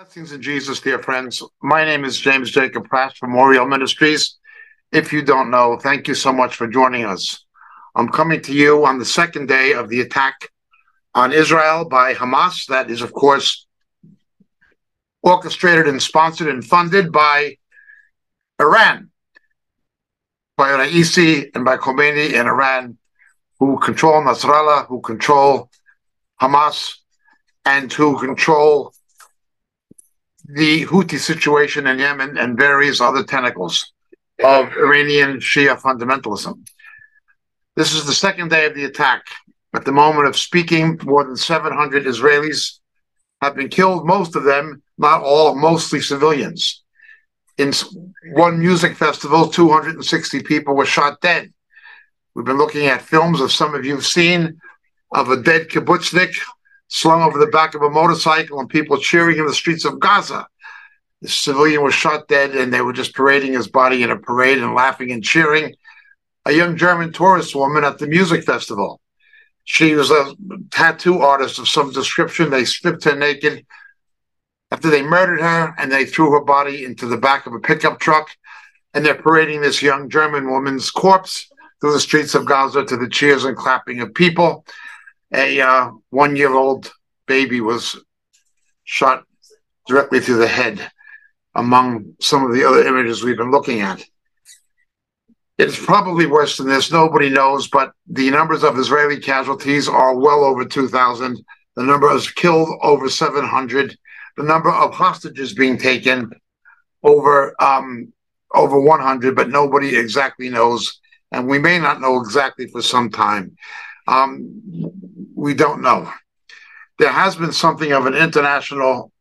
Blessings in Jesus, dear friends. My name is James Jacob Pratt from Oriel Ministries. If you don't know, thank you so much for joining us. I'm coming to you on the second day of the attack on Israel by Hamas. That is, of course, orchestrated and sponsored and funded by Iran, by Raisi and by Khomeini in Iran, who control Nasrallah, who control Hamas, and who control the Houthi situation in Yemen and various other tentacles of Iranian Shia fundamentalism. This is the second day of the attack. At the moment of speaking, more than 700 Israelis have been killed, most of them, not all, mostly civilians. In one music festival, 260 people were shot dead. We've been looking at films that some of you have seen of a dead kibbutznik slung over the back of a motorcycle and people cheering in the streets of Gaza. The civilian was shot dead and they were just parading his body in a parade and laughing and cheering. A young German tourist woman at the music festival. She was a tattoo artist of some description. They stripped her naked after they murdered her and they threw her body into the back of a pickup truck. And they're parading this young German woman's corpse through the streets of Gaza to the cheers and clapping of people. A 1-year-old baby was shot directly through the head, among some of the other images we've been looking at. It's probably worse than this. Nobody knows, but the numbers of Israeli casualties are well over 2,000. The number of killed over 700. The number of hostages being taken over 100, but nobody exactly knows, and we may not know exactly for some time. We don't know. There has been something of an international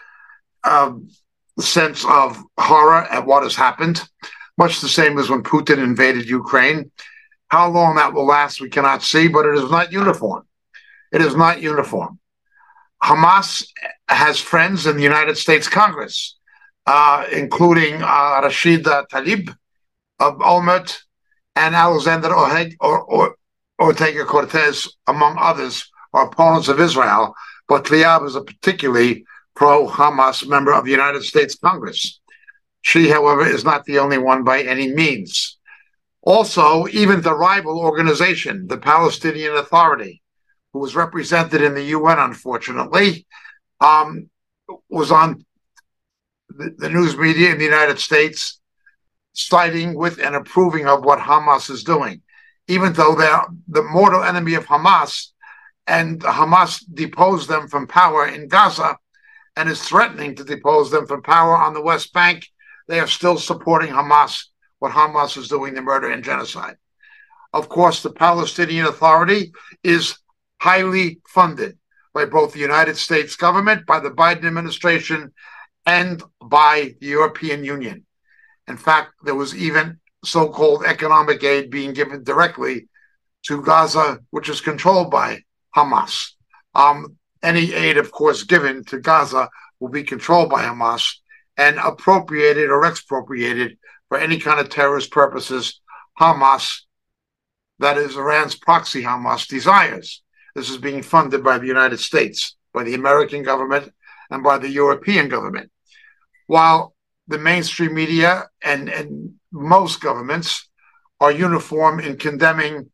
sense of horror at what has happened, much the same as when Putin invaded Ukraine. How long that will last, we cannot see, but it is not uniform. It is not uniform. Hamas has friends in the United States Congress, including Rashida Tlaib of Olmert and Alexander Ortega-Cortez, among others, are opponents of Israel, but Tlaib is a particularly pro-Hamas member of the United States Congress. She, however, is not the only one by any means. Also, even the rival organization, the Palestinian Authority, who was represented in the UN, unfortunately, was on the news media in the United States, siding with and approving of what Hamas is doing, even though they're the mortal enemy of Hamas, and Hamas deposed them from power in Gaza and is threatening to depose them from power on the West Bank. They are still supporting Hamas, what Hamas is doing, the murder and genocide. Of course, the Palestinian Authority is highly funded by both the United States government, by the Biden administration, and by the European Union. In fact, there was even so-called economic aid being given directly to Gaza, which is controlled by Hamas. Any aid, of course, given to Gaza will be controlled by Hamas and appropriated or expropriated for any kind of terrorist purposes Hamas, that is Iran's proxy Hamas, desires. This is being funded by the United States, by the American government, and by the European government. While the mainstream media and most governments are uniform in condemning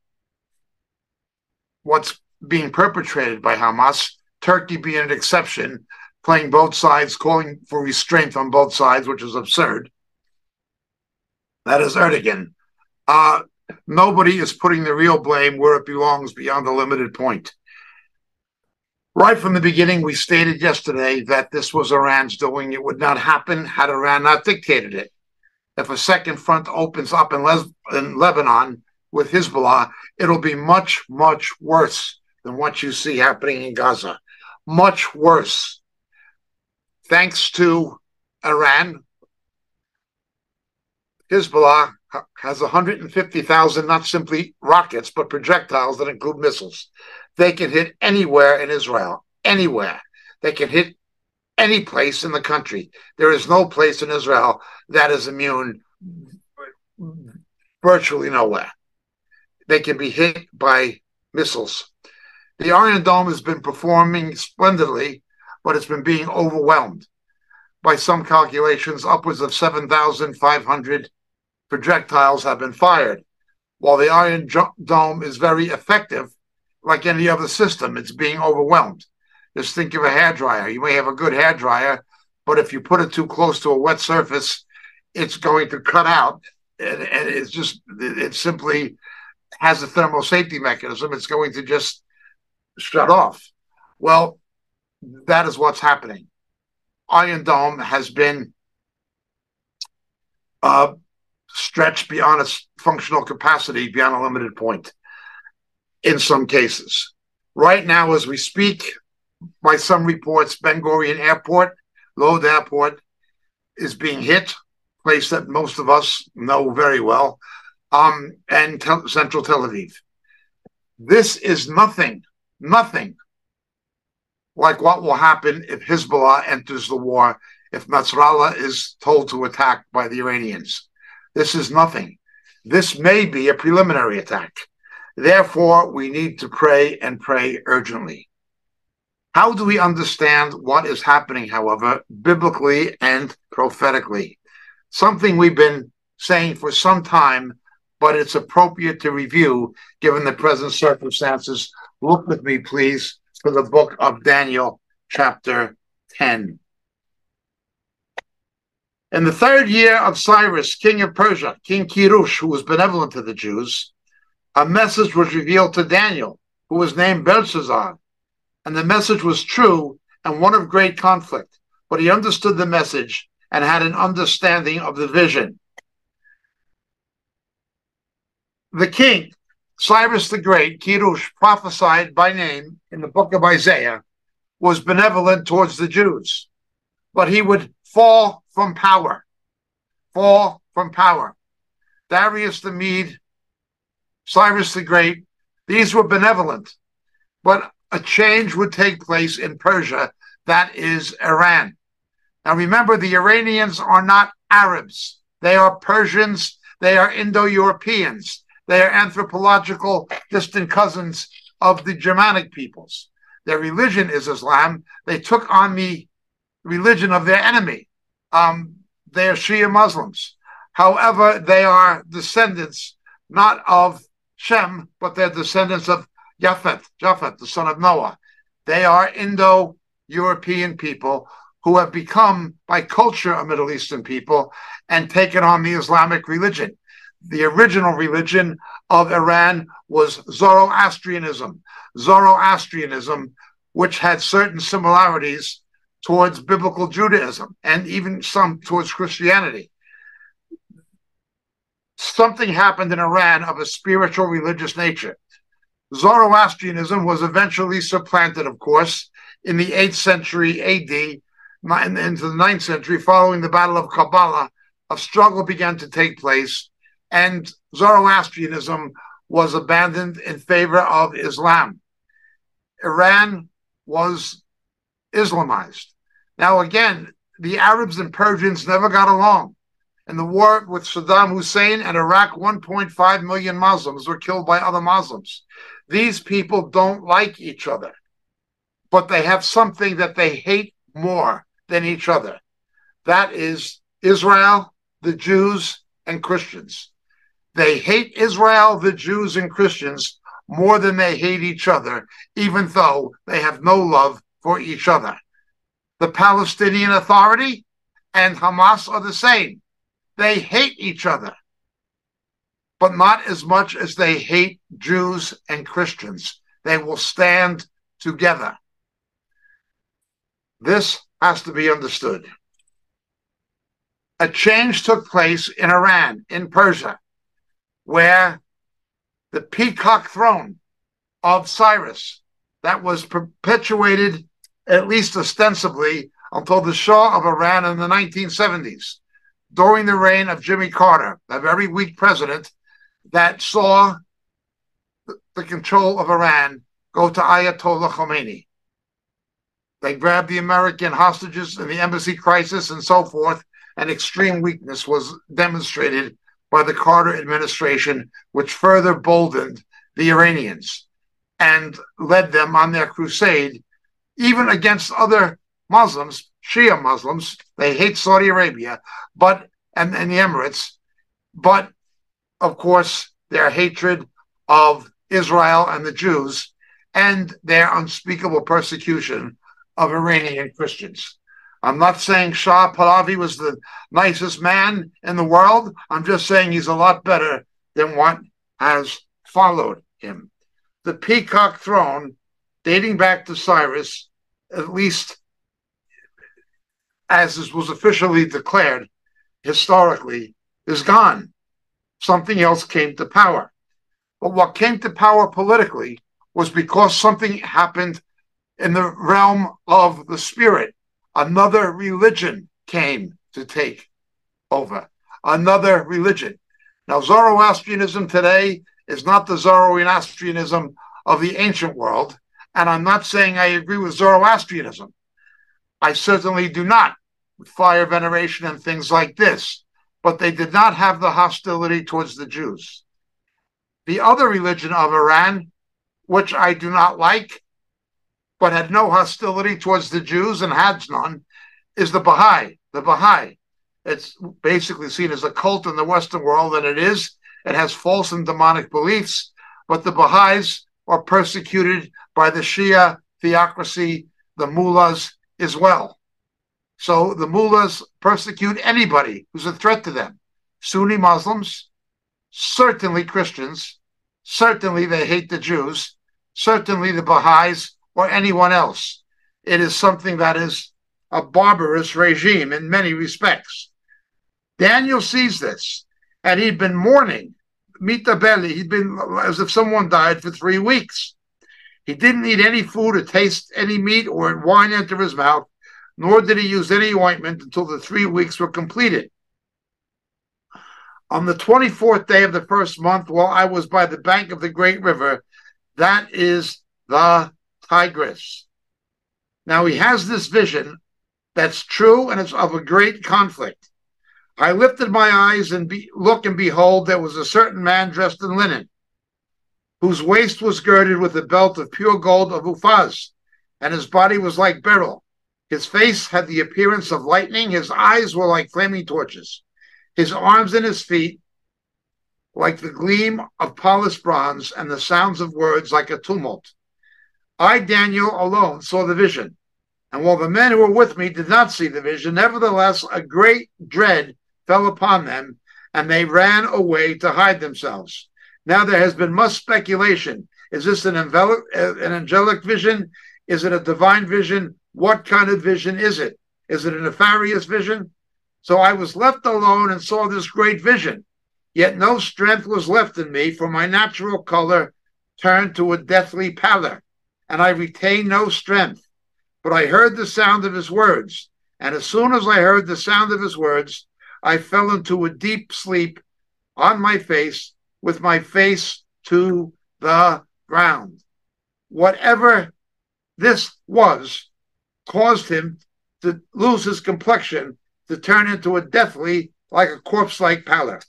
what's being perpetrated by Hamas, Turkey being an exception, playing both sides, calling for restraint on both sides, which is absurd. That is Erdogan. Nobody is putting the real blame where it belongs beyond a limited point. Right from the beginning, we stated yesterday that this was Iran's doing. It would not happen had Iran not dictated it. If a second front opens up in Lebanon with Hezbollah, it'll be much, much worse than what you see happening in Gaza. Much worse. Thanks to Iran, Hezbollah has 150,000, not simply rockets, but projectiles that include missiles. They can hit anywhere in Israel, anywhere. They can hit any place in the country. There is no place in Israel that is immune, virtually nowhere. They can be hit by missiles. The Iron Dome has been performing splendidly, but it's been being overwhelmed. by some calculations, upwards of 7,500 projectiles have been fired. While the Iron Dome is very effective, like any other system, it's being overwhelmed. Just think of a hairdryer. You may have a good hairdryer, but if you put it too close to a wet surface, it's going to cut out. And it simply has a thermal safety mechanism. It's going to just shut off. Well, that is what's happening. Iron Dome has been stretched beyond its functional capacity, beyond a limited point in some cases. Right now, as we speak, by some reports, Ben Gurion Airport, Lod Airport, is being hit, a place that most of us know very well, and central Tel Aviv. This is nothing like what will happen if Hezbollah enters the war, if Nasrallah is told to attack by the Iranians. This is nothing. This may be a preliminary attack. Therefore, we need to pray and pray urgently. How do we understand what is happening, however, biblically and prophetically? Something we've been saying for some time, but it's appropriate to review given the present circumstances. Look with me, please, to the book of Daniel, chapter 10. In the 3rd year of Cyrus, king of Persia, King Kirush, who was benevolent to the Jews, a message was revealed to Daniel, who was named Belshazzar. And the message was true and one of great conflict, but he understood the message and had an understanding of the vision. The king, Cyrus the Great, Kirush, prophesied by name in the book of Isaiah, was benevolent towards the Jews, but he would fall from power. Darius the Mede, Cyrus the Great, these were benevolent, but a change would take place in Persia, that is Iran. Now remember, the Iranians are not Arabs. They are Persians. They are Indo-Europeans. They are anthropological distant cousins of the Germanic peoples. Their religion is Islam. They took on the religion of their enemy. They are Shia Muslims. However, they are descendants not of Shem, but they're descendants of Japheth, the son of Noah. They are Indo-European people who have become, by culture, a Middle Eastern people and taken on the Islamic religion. The original religion of Iran was Zoroastrianism, which had certain similarities towards biblical Judaism and even some towards Christianity. Something happened in Iran of a spiritual religious nature. Zoroastrianism was eventually supplanted, of course, in the 8th century AD, into the 9th century, following the Battle of Kabbalah. A struggle began to take place, and Zoroastrianism was abandoned in favor of Islam. Iran was Islamized. Now, again, the Arabs and Persians never got along. In the war with Saddam Hussein and Iraq, 1.5 million Muslims were killed by other Muslims. These people don't like each other, but they have something that they hate more than each other. That is Israel, the Jews, and Christians. They hate Israel, the Jews, and Christians more than they hate each other, even though they have no love for each other. The Palestinian Authority and Hamas are the same. They hate each other, but not as much as they hate Jews and Christians. They will stand together. This has to be understood. A change took place in Iran, in Persia, where the peacock throne of Cyrus, that was perpetuated, at least ostensibly, until the Shah of Iran in the 1970s, during the reign of Jimmy Carter, a very weak president that saw the control of Iran go to Ayatollah Khomeini. They grabbed the American hostages in the embassy crisis and so forth, and extreme weakness was demonstrated by the Carter administration, which further boldened the Iranians and led them on their crusade, even against other Muslims, Shia Muslims. They hate Saudi Arabia, and the Emirates, but of course their hatred of Israel and the Jews and their unspeakable persecution of Iranian Christians. I'm not saying Shah Pahlavi was the nicest man in the world. I'm just saying he's a lot better than what has followed him. The peacock throne, dating back to Cyrus, at least as it was officially declared historically, is gone. Something else came to power. But what came to power politically was because something happened in the realm of the spirit. Another religion came to take over. Another religion. Now, Zoroastrianism today is not the Zoroastrianism of the ancient world, and I'm not saying I agree with Zoroastrianism. I certainly do not, with fire veneration and things like this, but they did not have the hostility towards the Jews. The other religion of Iran, which I do not like, but had no hostility towards the Jews and has none, is the Baha'i. The Baha'i. It's basically seen as a cult in the Western world, and it is. It has false and demonic beliefs, but the Baha'is are persecuted by the Shia theocracy, the mullahs as well. So the mullahs persecute anybody who's a threat to them. Sunni Muslims, certainly Christians, certainly they hate the Jews, certainly the Baha'is or anyone else. It is something that is a barbarous regime in many respects. Daniel sees this, and he'd been mourning, mitabeli, he'd been as if someone died for 3 weeks. He didn't eat any food or taste any meat or wine enter his mouth, nor did he use any ointment until the 3 weeks were completed. On the 24th day of the first month, while I was by the bank of the great river, that is the Tigris. Now he has this vision that's true, and it's of a great conflict. I lifted my eyes and look, and behold, there was a certain man dressed in linen, whose waist was girded with a belt of pure gold of Uphaz, and his body was like beryl. His face had the appearance of lightning. His eyes were like flaming torches. His arms and his feet like the gleam of polished bronze, and the sounds of words like a tumult. I, Daniel, alone saw the vision. And while the men who were with me did not see the vision, nevertheless a great dread fell upon them, and they ran away to hide themselves. Now there has been much speculation. Is this an angelic vision? Is it a divine vision? What kind of vision is it? Is it a nefarious vision? So I was left alone and saw this great vision. Yet no strength was left in me, for my natural color turned to a deathly pallor, and I retained no strength. But I heard the sound of his words, and as soon as I heard the sound of his words, I fell into a deep sleep on my face, with my face to the ground. Whatever this was caused him to lose his complexion, to turn into a deathly, like a corpse-like pallor.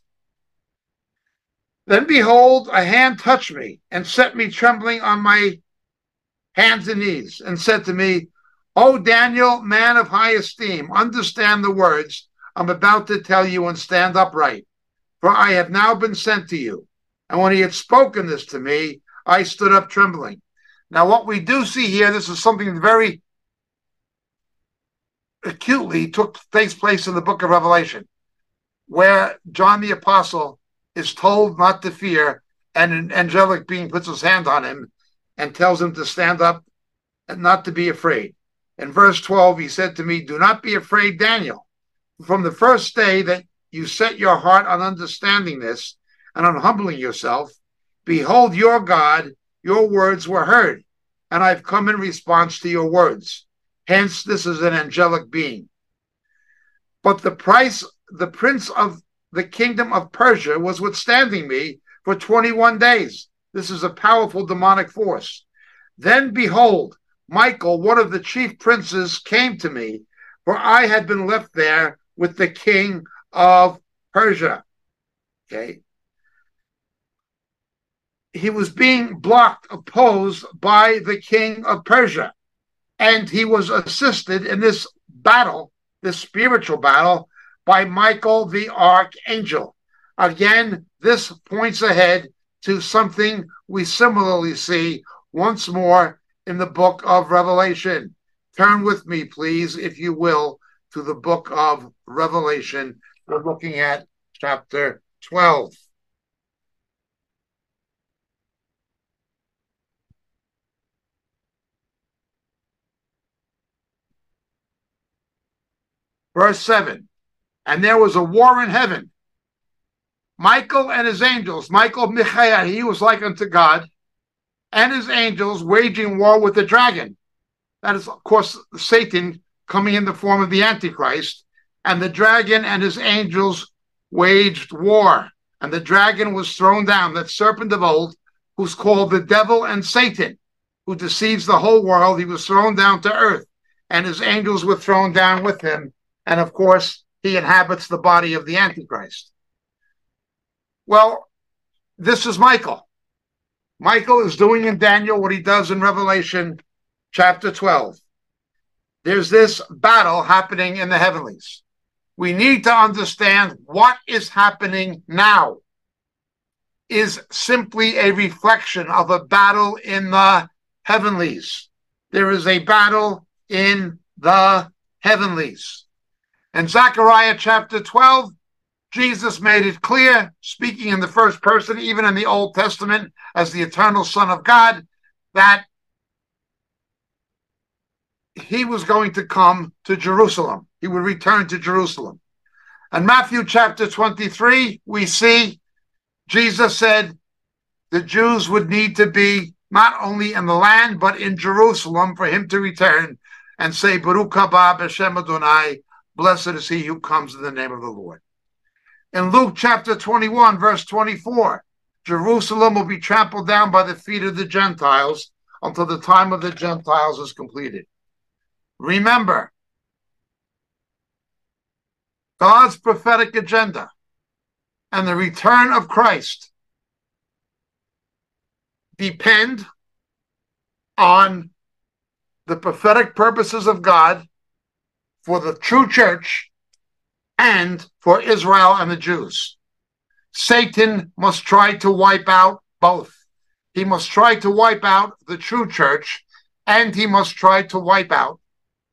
Then behold, a hand touched me and set me trembling on my hands and knees, and said to me, O Daniel, man of high esteem, understand the words I'm about to tell you and stand upright, for I have now been sent to you. And when he had spoken this to me, I stood up trembling. Now, what we do see here, this is something that very acutely takes place in the book of Revelation, where John the Apostle is told not to fear, and an angelic being puts his hand on him and tells him to stand up and not to be afraid. In verse 12, he said to me, do not be afraid, Daniel. From the first day that you set your heart on understanding this and on humbling yourself, behold, your God, your words were heard, and I've come in response to your words. Hence, this is an angelic being. But the prince of the kingdom of Persia was withstanding me for 21 days. This is a powerful demonic force. Then behold, Michael, one of the chief princes, came to me, for I had been left there with the king of Persia. Okay. He was being opposed by the king of Persia, and he was assisted in this battle, this spiritual battle, by Michael the archangel. Again, this points ahead to something we similarly see once more in the book of Revelation. Turn with me, please, if you will, to the book of Revelation. We're looking at chapter 12. Verse 7, and there was a war in heaven. Michael and his angels, Michael Michael, he was like unto God, and his angels waging war with the dragon. That is, of course, Satan coming in the form of the Antichrist. And the dragon and his angels waged war. And the dragon was thrown down, that serpent of old, who's called the devil and Satan, who deceives the whole world. He was thrown down to earth, and his angels were thrown down with him. And of course, he inhabits the body of the Antichrist. Well, this is Michael. Michael is doing in Daniel what he does in Revelation chapter 12. There's this battle happening in the heavenlies. We need to understand what is happening now is simply a reflection of a battle in the heavenlies. There is a battle in the heavenlies. In Zechariah chapter 12, Jesus made it clear, speaking in the first person, even in the Old Testament, as the eternal Son of God, that he was going to come to Jerusalem. He would return to Jerusalem. In Matthew chapter 23, we see Jesus said the Jews would need to be not only in the land, but in Jerusalem for him to return and say, Baruch haba b'shem Adonai, blessed is he who comes in the name of the Lord. In Luke chapter 21, verse 24, Jerusalem will be trampled down by the feet of the Gentiles until the time of the Gentiles is completed. Remember, God's prophetic agenda and the return of Christ depend on the prophetic purposes of God for the true church and for Israel and the Jews. Satan must try to wipe out both. He must try to wipe out the true church, and he must try to wipe out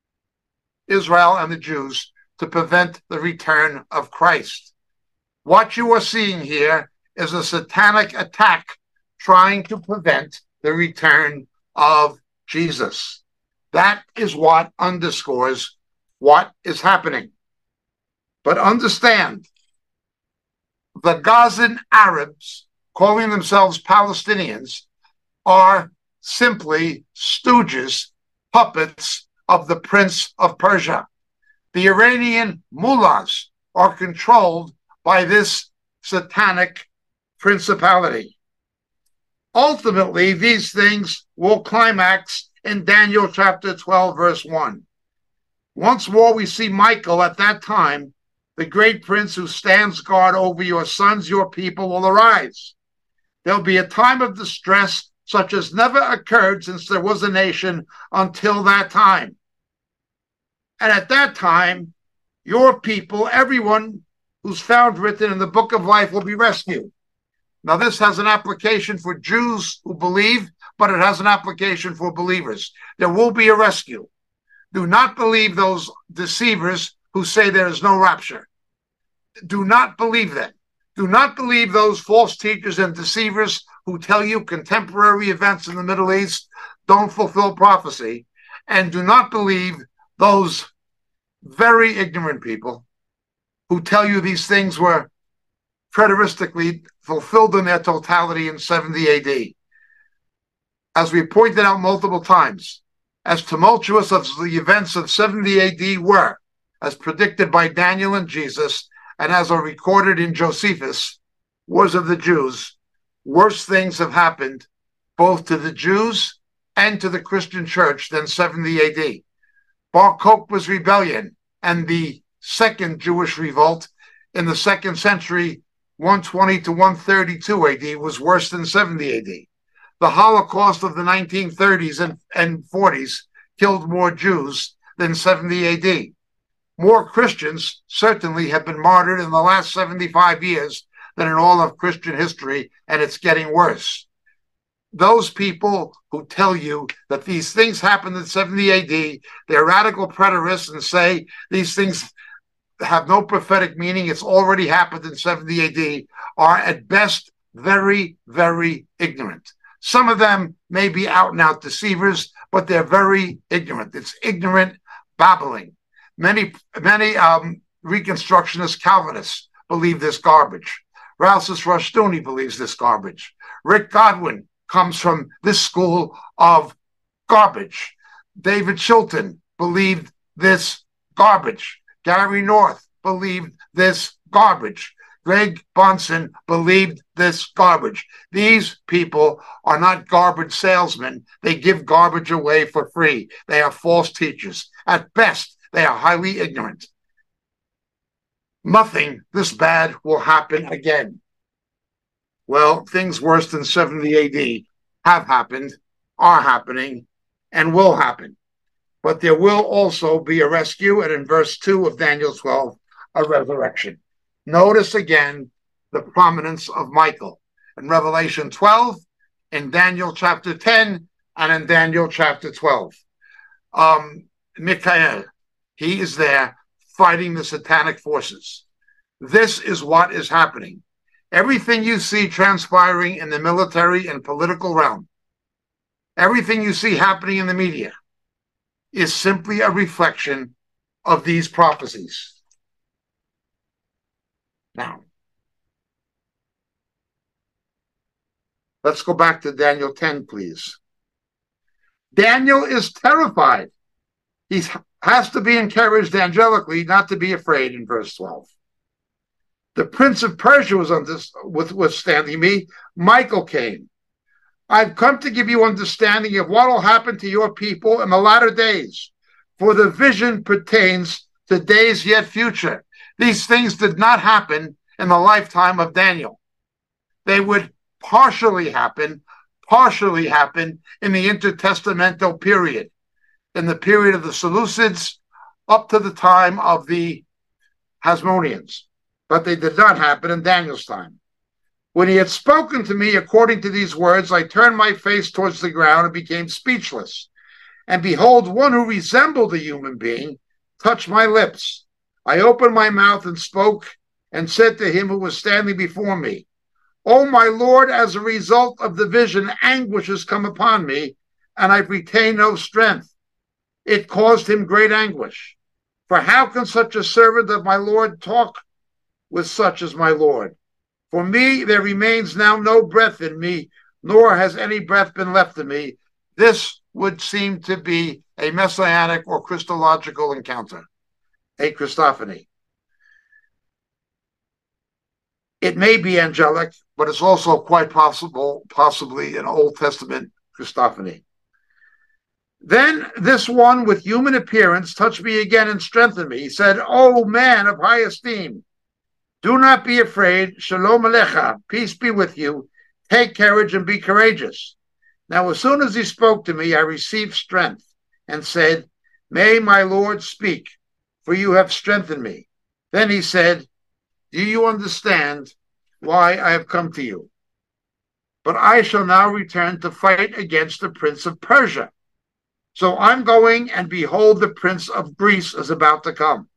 Israel and the Jews to prevent the return of Christ. What you are seeing here is a satanic attack trying to prevent the return of Jesus. That is what underscores what is happening. But understand, the Gazan Arabs, calling themselves Palestinians, are simply stooges, puppets of the Prince of Persia. The Iranian mullahs are controlled by this satanic principality. Ultimately, these things will climax in Daniel chapter 12, verse 1. Once more, we see Michael at that time, the great prince who stands guard over your sons, your people, will arise. There'll be a time of distress such as never occurred since there was a nation until that time. And at that time, your people, everyone who's found written in the book of life, will be rescued. Now, this has an application for Jews who believe, but it has an application for believers. There will be a rescue. Do not believe those deceivers who say there is no rapture. Do not believe them. Do not believe those false teachers and deceivers who tell you contemporary events in the Middle East don't fulfill prophecy. And do not believe those very ignorant people who tell you these things were preteristically fulfilled in their totality in 70 AD. As we pointed out multiple times, as tumultuous as the events of 70 AD were, as predicted by Daniel and Jesus, and as are recorded in Josephus, Wars of the Jews, worse things have happened both to the Jews and to the Christian church than 70 AD. Bar Kokhba's rebellion and the second Jewish revolt in the 2nd century, 120 to 132 AD, was worse than 70 AD. The Holocaust of the 1930s and 40s killed more Jews than 70 AD. More Christians certainly have been martyred in the last 75 years than in all of Christian history, and it's getting worse. Those people who tell you that these things happened in 70 AD, they're radical preterists and say these things have no prophetic meaning, it's already happened in 70 AD, are at best very, very ignorant. Some of them may be out and out deceivers, but they're very ignorant. It's ignorant babbling. Many Reconstructionist Calvinists believe this garbage. Rousas Rushdoony believes this garbage. Rick Godwin comes from this school of garbage. David Chilton believed this garbage. Gary North believed this garbage. Greg Bonson believed this garbage. These people are not garbage salesmen. They give garbage away for free. They are false teachers. At best, they are highly ignorant. Nothing this bad will happen again. Well, things worse than 70 AD have happened, are happening, and will happen. But there will also be a rescue, and in verse 2 of Daniel 12, a resurrection. Notice again the prominence of Michael in Revelation 12, in Daniel chapter 10, and in Daniel chapter 12. Michael, he is there fighting the satanic forces. This is what is happening. Everything you see transpiring in the military and political realm, everything you see happening in the media, is simply a reflection of these prophecies. Now, let's go back to Daniel 10, please. Daniel is terrified. He has to be encouraged angelically not to be afraid in verse 12. The prince of Persia was withstanding me. Michael came. I've come to give you understanding of what will happen to your people in the latter days, for the vision pertains to days yet future. These things did not happen in the lifetime of Daniel. They would partially happen in the intertestamental period, in the period of the Seleucids up to the time of the Hasmoneans. But they did not happen in Daniel's time. When he had spoken to me according to these words, I turned my face towards the ground and became speechless. And behold, one who resembled a human being touched my lips. I opened my mouth and spoke and said to him who was standing before me, O my Lord, as a result of the vision, anguish has come upon me, and I've retained no strength. It caused him great anguish. For how can such a servant of my Lord talk with such as my Lord? For me, there remains now no breath in me, nor has any breath been left in me. This would seem to be a messianic or Christological encounter, a Christophany. It may be angelic, but it's also quite possibly an Old Testament Christophany. Then this one with human appearance touched me again and strengthened me. He said, O man of high esteem, do not be afraid. Shalom alecha, peace be with you. Take courage and be courageous. Now, as soon as he spoke to me, I received strength and said, May my Lord speak, for you have strengthened me. Then he said, Do you understand why I have come to you? But I shall now return to fight against the prince of Persia. So I'm going, and behold, the prince of Greece is about to come.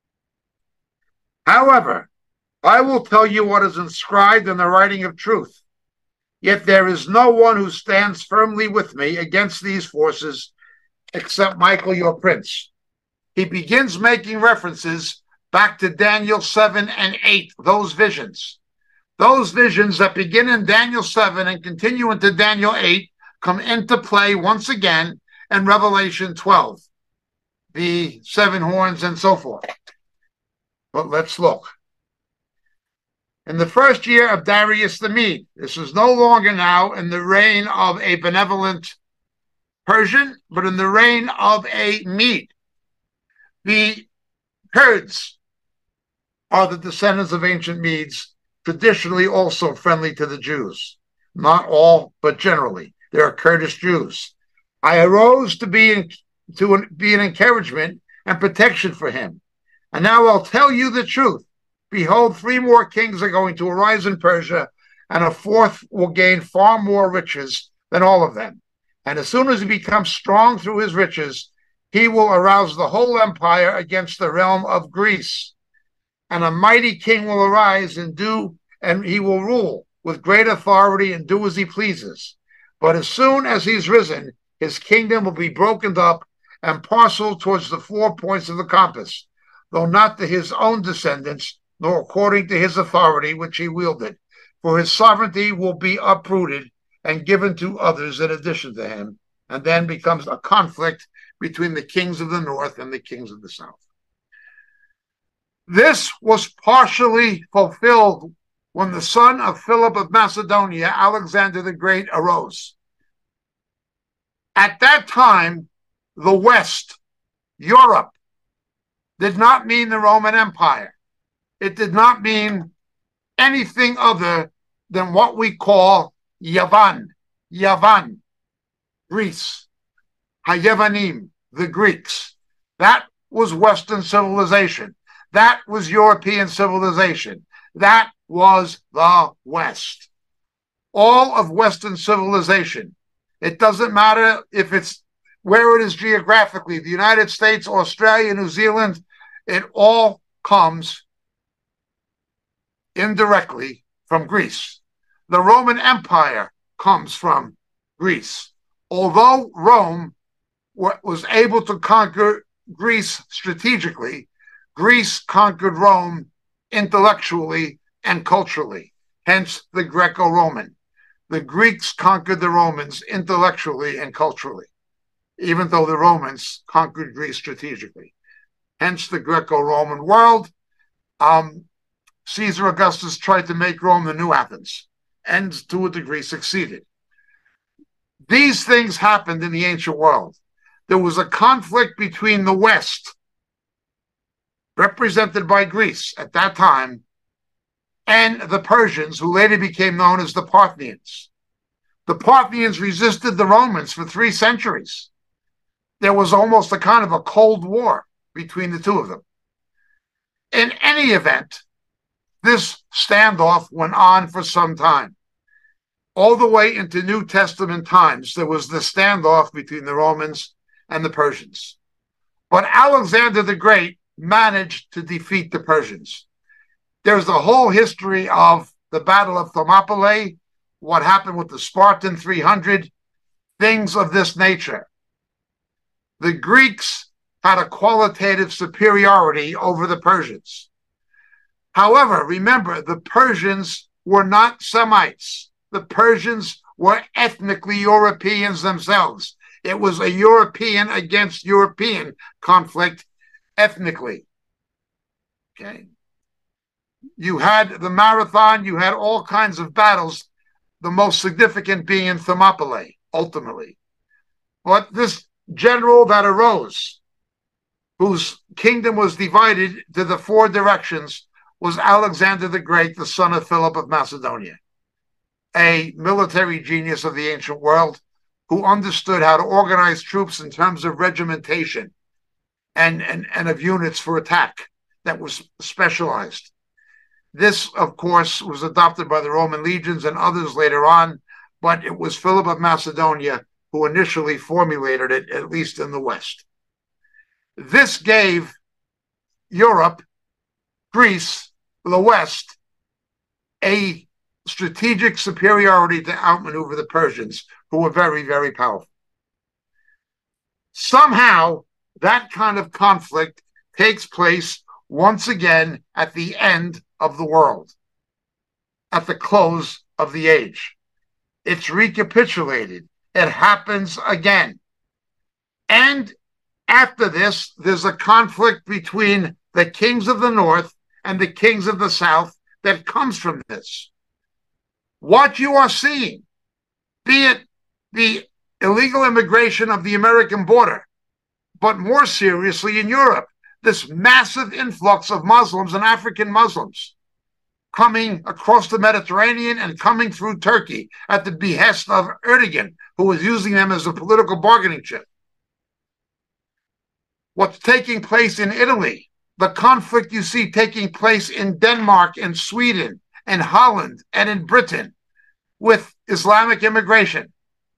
However, I will tell you what is inscribed in the writing of truth. Yet there is no one who stands firmly with me against these forces except Michael, your prince. He begins making references back to Daniel 7 and 8, those visions. Those visions that begin in Daniel 7 and continue into Daniel 8 come into play once again in Revelation 12, the 7 horns and so forth. But let's look. In the first year of Darius the Mede, this is no longer now in the reign of a benevolent Persian, but in the reign of a Mede. The Kurds are the descendants of ancient Medes, traditionally also friendly to the Jews. Not all, but generally. There are Kurdish Jews. I arose to be an encouragement and protection for him. And now I'll tell you the truth. Behold, 3 more kings are going to arise in Persia, and a 4th will gain far more riches than all of them. And as soon as he becomes strong through his riches, he will arouse the whole empire against the realm of Greece. And a mighty king will arise and he will rule with great authority and do as he pleases. But as soon as he's risen, his kingdom will be broken up and parceled towards the 4 points of the compass, though not to his own descendants, nor according to his authority which he wielded. For his sovereignty will be uprooted and given to others in addition to him, and then becomes a conflict between the kings of the north and the kings of the south. This was partially fulfilled when the son of Philip of Macedonia, Alexander the Great, arose. At that time, the West, Europe, did not mean the Roman Empire. It did not mean anything other than what we call Yavan, Greece, Hayevanim, the Greeks. That was Western civilization. That was European civilization. That was the West. All of Western civilization. It doesn't matter if it's where it is geographically, the United States, Australia, New Zealand, it all comes indirectly from Greece. The Roman Empire comes from Greece. Although Rome was able to conquer Greece strategically, Greece conquered Rome intellectually and culturally, hence the Greco-Roman. The Greeks conquered the Romans intellectually and culturally, even though the Romans conquered Greece strategically. Hence the Greco-Roman world. Caesar Augustus tried to make Rome the new Athens, and to a degree succeeded. These things happened in the ancient world. There was a conflict between the West, represented by Greece at that time, and the Persians, who later became known as the Parthians. The Parthians resisted the Romans for 3 centuries. There was almost a kind of a Cold War between the two of them. In any event, this standoff went on for some time. All the way into New Testament times, there was the standoff between the Romans and the Persians. But Alexander the Great managed to defeat the Persians. There's a whole history of the Battle of Thermopylae, what happened with the Spartan 300, things of this nature. The Greeks had a qualitative superiority over the Persians. However, remember, the Persians were not Semites. The Persians were ethnically Europeans themselves. It was a European against European conflict ethnically. Okay. You had the Marathon, you had all kinds of battles, the most significant being in Thermopylae, ultimately. But this general that arose, whose kingdom was divided to the 4 directions, was Alexander the Great, the son of Philip of Macedonia, a military genius of the ancient world who understood how to organize troops in terms of regimentation and of units for attack that was specialized. This, of course, was adopted by the Roman legions and others later on, but it was Philip of Macedonia who initially formulated it, at least in the West. This gave Europe, Greece, the West, a strategic superiority to outmaneuver the Persians, who were very, very powerful. Somehow, that kind of conflict takes place once again at the end of the world, at the close of the age. It's recapitulated. It happens again. And after this, there's a conflict between the kings of the north and the kings of the south that comes from this. What you are seeing, be it the illegal immigration of the American border, but more seriously in Europe, this massive influx of Muslims and African Muslims coming across the Mediterranean and coming through Turkey at the behest of Erdogan, who was using them as a political bargaining chip. What's taking place in Italy, The conflict you see taking place in Denmark and Sweden and Holland and in Britain with Islamic immigration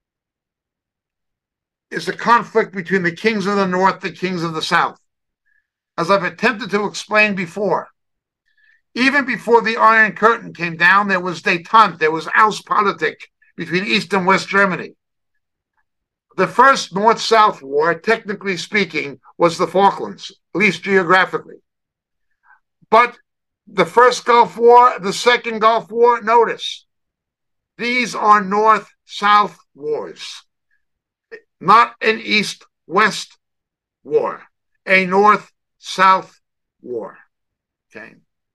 is a conflict between the kings of the north, the kings of the south. As I've attempted to explain before, even before the Iron Curtain came down, there was détente, there was Ostpolitik between East and West Germany. The first North-South war, technically speaking, was the Falklands, at least geographically. But the first Gulf War, the second Gulf War, notice, these are North-South wars, not an East-West war, a North-South war. Okay.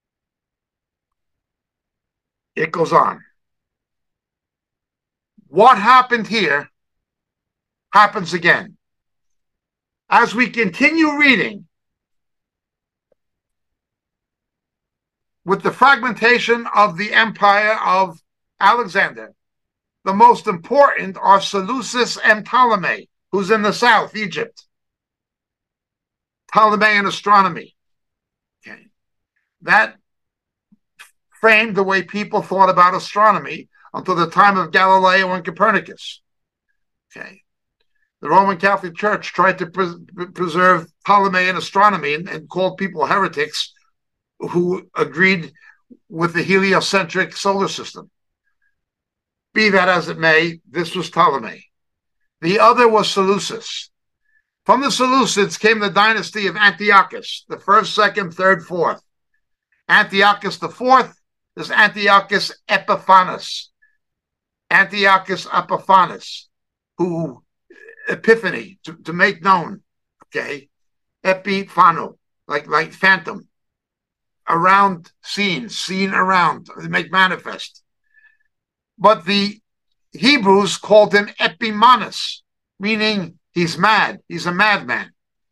It goes on. What happened here happens again. As we continue reading, with the fragmentation of the empire of Alexander, the most important are Seleucus and Ptolemy, who's in the south, Egypt. Ptolemaic astronomy. Okay. That framed the way people thought about astronomy until the time of Galileo and Copernicus. Okay. The Roman Catholic Church tried to preserve Ptolemaic astronomy and called people heretics who agreed with the heliocentric solar system. Be that as it may, this was Ptolemy. The other was Seleucus. From the Seleucids came the dynasty of Antiochus, the first, second, third, fourth. Antiochus the fourth is Antiochus Epiphanes. Antiochus Epiphanes, who epiphany, to make known, okay? Epiphano, like phantom. Around seen around, make manifest. But the Hebrews called him Epimanes, meaning he's mad, he's a madman.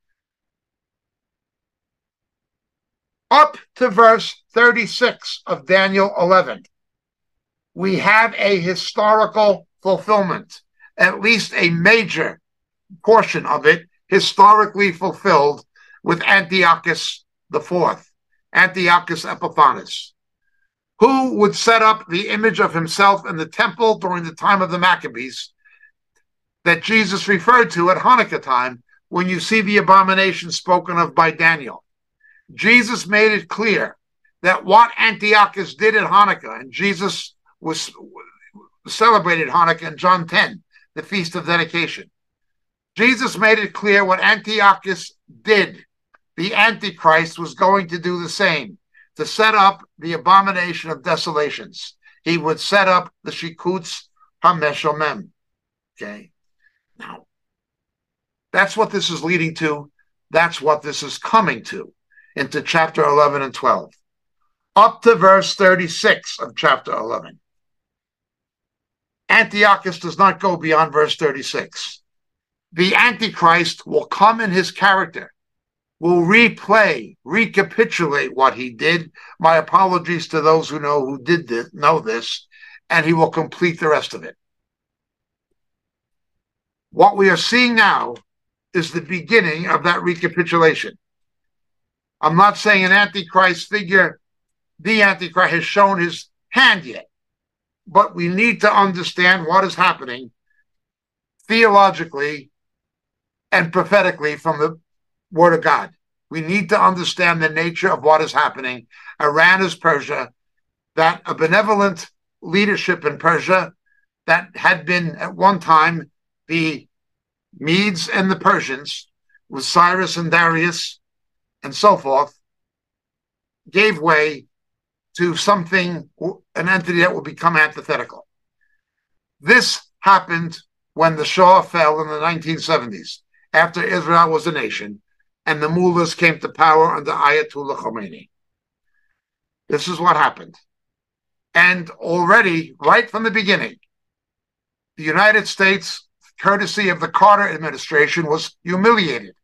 Up to verse 36 of Daniel 11, we have a historical fulfillment, at least a major portion of it historically fulfilled with Antiochus IV, Antiochus Epiphanes, who would set up the image of himself in the temple during the time of the Maccabees that Jesus referred to at Hanukkah time when you see the abomination spoken of by Daniel. Jesus made it clear that what Antiochus did at Hanukkah, and Jesus was celebrated Hanukkah in John 10, the Feast of Dedication. Jesus made it clear what Antiochus did. The Antichrist was going to do the same, to set up the abomination of desolations. He would set up the Shikutz HaMeshomem. Okay? Now, that's what this is leading to. That's what this is coming to, into chapter 11 and 12. Up to verse 36 of chapter 11. Antiochus does not go beyond verse 36. The Antichrist will come in his character, will replay, recapitulate what he did. My apologies to those who know this, and he will complete the rest of it. What we are seeing now is the beginning of that recapitulation. I'm not saying an Antichrist figure, the Antichrist, has shown his hand yet, but we need to understand what is happening theologically and prophetically from the Word of God. We need to understand the nature of what is happening. Iran is Persia, that a benevolent leadership in Persia that had been at one time the Medes and the Persians, with Cyrus and Darius and so forth, gave way to something, an entity that will become antithetical. This happened when the Shah fell in the 1970s, after Israel was a nation, and the mullahs came to power under Ayatollah Khomeini. This is what happened. And already, right from the beginning, the United States, courtesy of the Carter administration, was humiliated.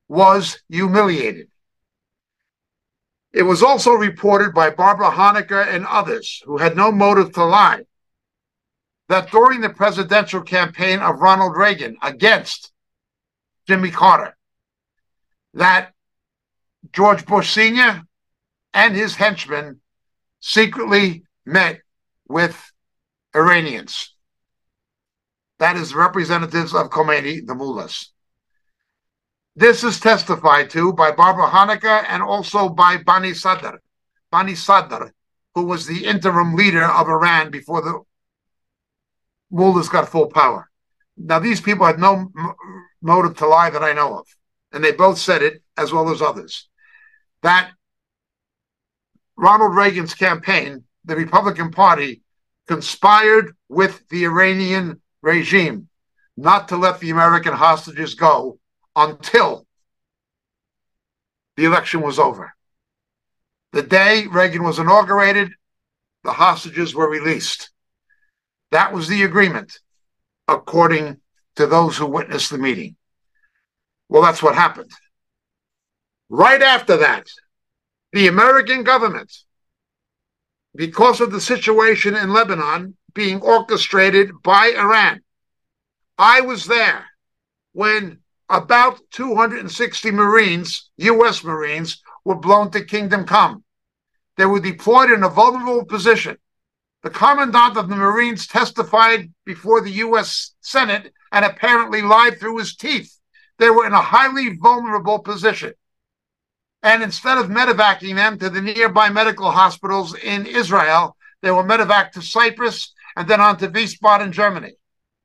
It was also reported by Barbara Honecker and others who had no motive to lie that during the presidential campaign of Ronald Reagan against Jimmy Carter, that George Bush Sr. and his henchmen secretly met with Iranians. That is representatives of Khomeini, the mullahs. This is testified to by Barbara Honecker and also by Bani Sadr. Bani Sadr, who was the interim leader of Iran before the mullahs got full power. Now, these people had no motive to lie that I know of, and they both said it, as well as others, that Ronald Reagan's campaign, the Republican Party, conspired with the Iranian regime not to let the American hostages go until the election was over. The day Reagan was inaugurated, the hostages were released. That was the agreement, according to those who witnessed the meeting. Well, that's what happened. Right after that, the American government, because of the situation in Lebanon being orchestrated by Iran, I was there when about 260 Marines, U.S. Marines, were blown to Kingdom Come. They were deployed in a vulnerable position. The commandant of the Marines testified before the U.S. Senate and apparently lied through his teeth. They were in a highly vulnerable position. And instead of medevacing them to the nearby medical hospitals in Israel, they were medevaced to Cyprus and then on to Wiesbaden, Germany.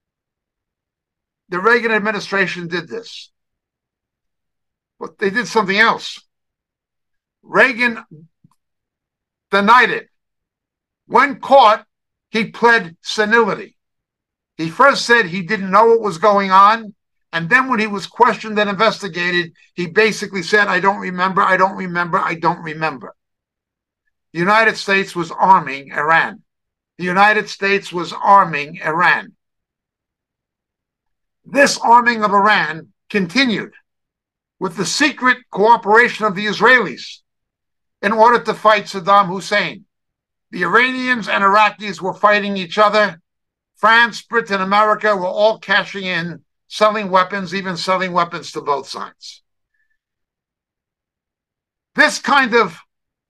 The Reagan administration did this. But they did something else. Reagan denied it. When caught, he pled senility. He first said he didn't know what was going on, and then when he was questioned and investigated, he basically said, I don't remember, I don't remember, I don't remember. The United States was arming Iran. The United States was arming Iran. This arming of Iran continued with the secret cooperation of the Israelis in order to fight Saddam Hussein. The Iranians and Iraqis were fighting each other. France, Britain, America were all cashing in, selling weapons, even selling weapons to both sides. This kind of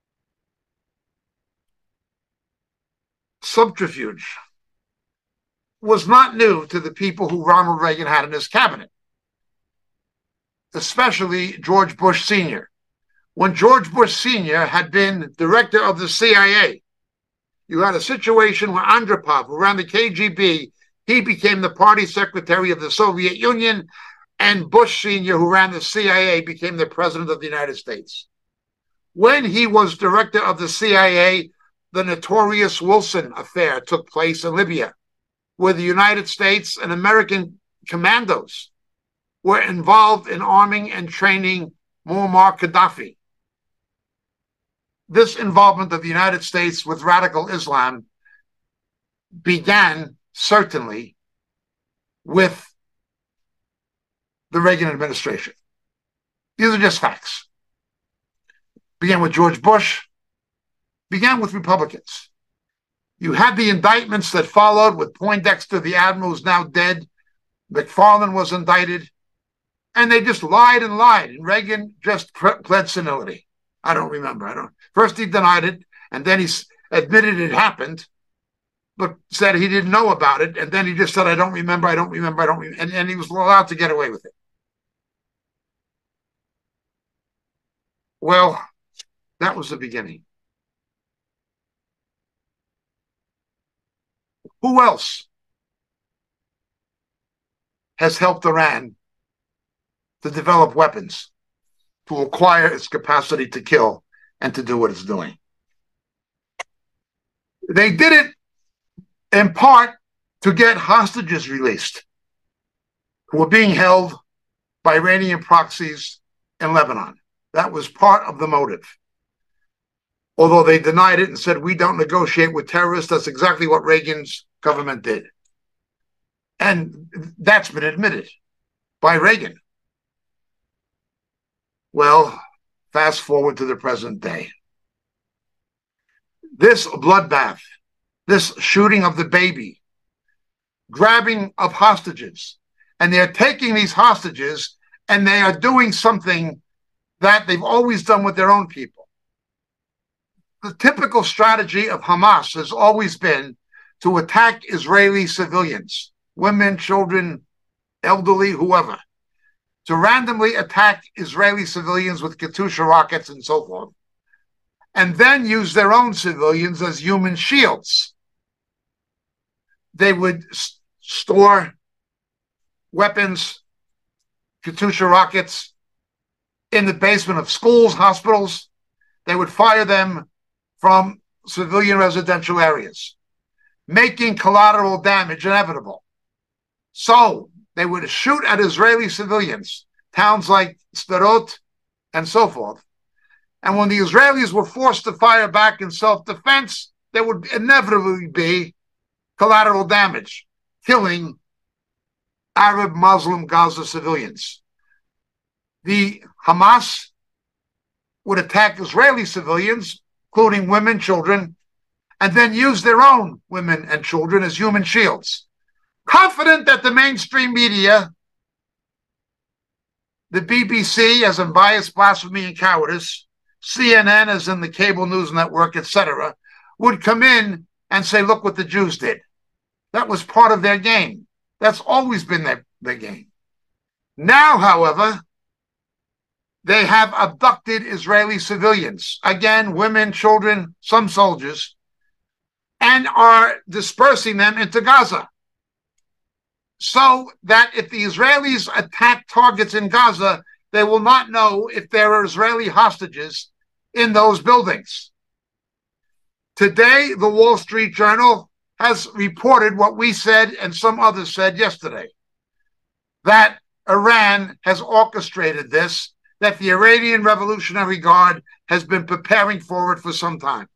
subterfuge was not new to the people who Ronald Reagan had in his cabinet, especially George Bush Sr. When George Bush Sr. had been director of the CIA, you had a situation where Andropov, who ran the KGB, he became the party secretary of the Soviet Union, and Bush Sr., who ran the CIA, became the president of the United States. When he was director of the CIA, the notorious Wilson affair took place in Libya, where the United States and American commandos were involved in arming and training Muammar Gaddafi. This involvement of the United States with radical Islam began certainly with the Reagan administration. These are just facts. Began with George Bush, began with Republicans. You had the indictments that followed with Poindexter, the admiral who's now dead. McFarlane was indicted. And they just lied and lied. And Reagan just pled senility. I don't remember. First he denied it, and then he admitted it happened, but said he didn't know about it. And then he just said, I don't remember. And he was allowed to get away with it. Well, that was the beginning. Who else has helped Iran to develop weapons, to acquire its capacity to kill and to do what it's doing? They did it in part to get hostages released who were being held by Iranian proxies in Lebanon. That was part of the motive. Although they denied it and said, we don't negotiate with terrorists, that's exactly what Reagan's government did. And that's been admitted by Reagan. Well, fast forward to the present day. This bloodbath, this shooting of the baby, grabbing of hostages, and they're taking these hostages and they are doing something that they've always done with their own people. The typical strategy of Hamas has always been to attack Israeli civilians, women, children, elderly, whoever, to randomly attack Israeli civilians with Katyusha rockets and so forth, and then use their own civilians as human shields. They would store weapons, Katyusha rockets, in the basement of schools, hospitals. They would fire them from civilian residential areas, making collateral damage inevitable. So they would shoot at Israeli civilians, towns like Sderot and so forth. And when the Israelis were forced to fire back in self-defense, there would inevitably be collateral damage, killing Arab Muslim Gaza civilians. The Hamas would attack Israeli civilians, including women, children, and then use their own women and children as human shields. Confident that the mainstream media, the BBC as in bias, blasphemy, and cowardice, CNN as in the cable news network, etc., would come in and say, look what the Jews did. That was part of their game. That's always been their game. Now, however, they have abducted Israeli civilians, again, women, children, some soldiers, and are dispersing them into Gaza. So that if the Israelis attack targets in Gaza, they will not know if there are Israeli hostages in those buildings. Today, the Wall Street Journal has reported what we said and some others said yesterday, that Iran has orchestrated this, that the Iranian Revolutionary Guard has been preparing for it for some time.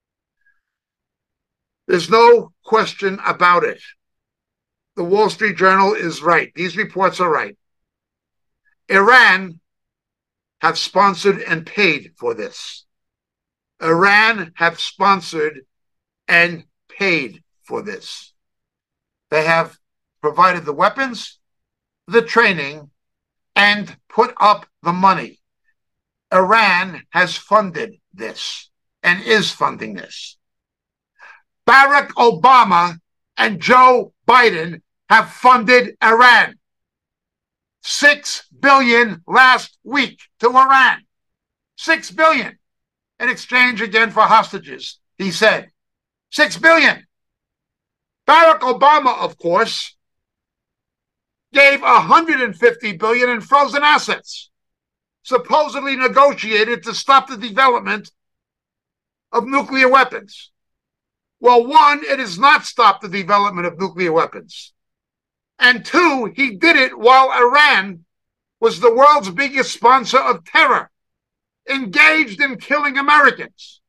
There's no question about it. The Wall Street Journal is right. These reports are right. Iran have sponsored and paid for this. Iran have sponsored and paid for this. They have provided the weapons, the training, and put up the money. Iran has funded this and is funding this. Barack Obama and Joe Biden have funded Iran. $6 billion last week to Iran. $6 billion in exchange again for hostages, he said. $6 billion. Barack Obama, of course, gave $150 billion in frozen assets, supposedly negotiated to stop the development of nuclear weapons. Well, one, it has not stopped the development of nuclear weapons. And two, he did it while Iran was the world's biggest sponsor of terror, engaged in killing Americans.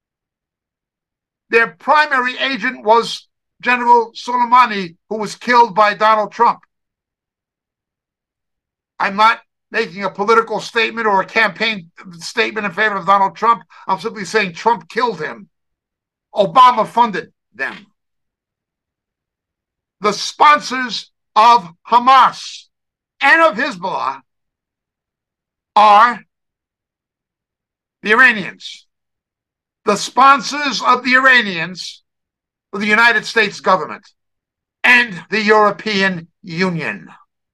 Their primary agent was General Soleimani, who was killed by Donald Trump. I'm not making a political statement or a campaign statement in favor of Donald Trump. I'm simply saying Trump killed him. Obama funded them. The sponsors of Hamas and of Hezbollah are the Iranians. The sponsors of the Iranians are the United States government and the European Union.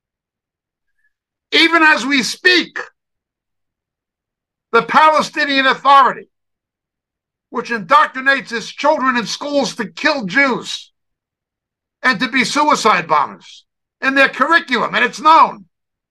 Even as we speak, the Palestinian Authority, which indoctrinates its children in schools to kill Jews and to be suicide bombers in their curriculum, and it's known.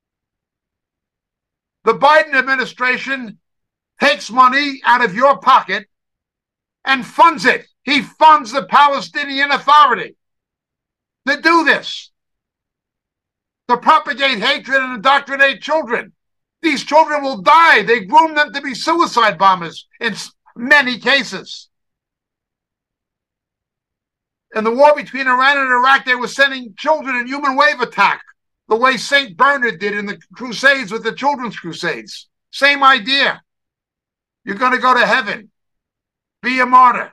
The Biden administration takes money out of your pocket and funds it. He funds the Palestinian Authority to do this, to propagate hatred and indoctrinate children. These children will die. They groom them to be suicide bombers in many cases. In the war between Iran and Iraq, they were sending children in human wave attack, the way St. Bernard did in the Crusades with the Children's Crusades. Same idea. You're going to go to heaven. Be a martyr.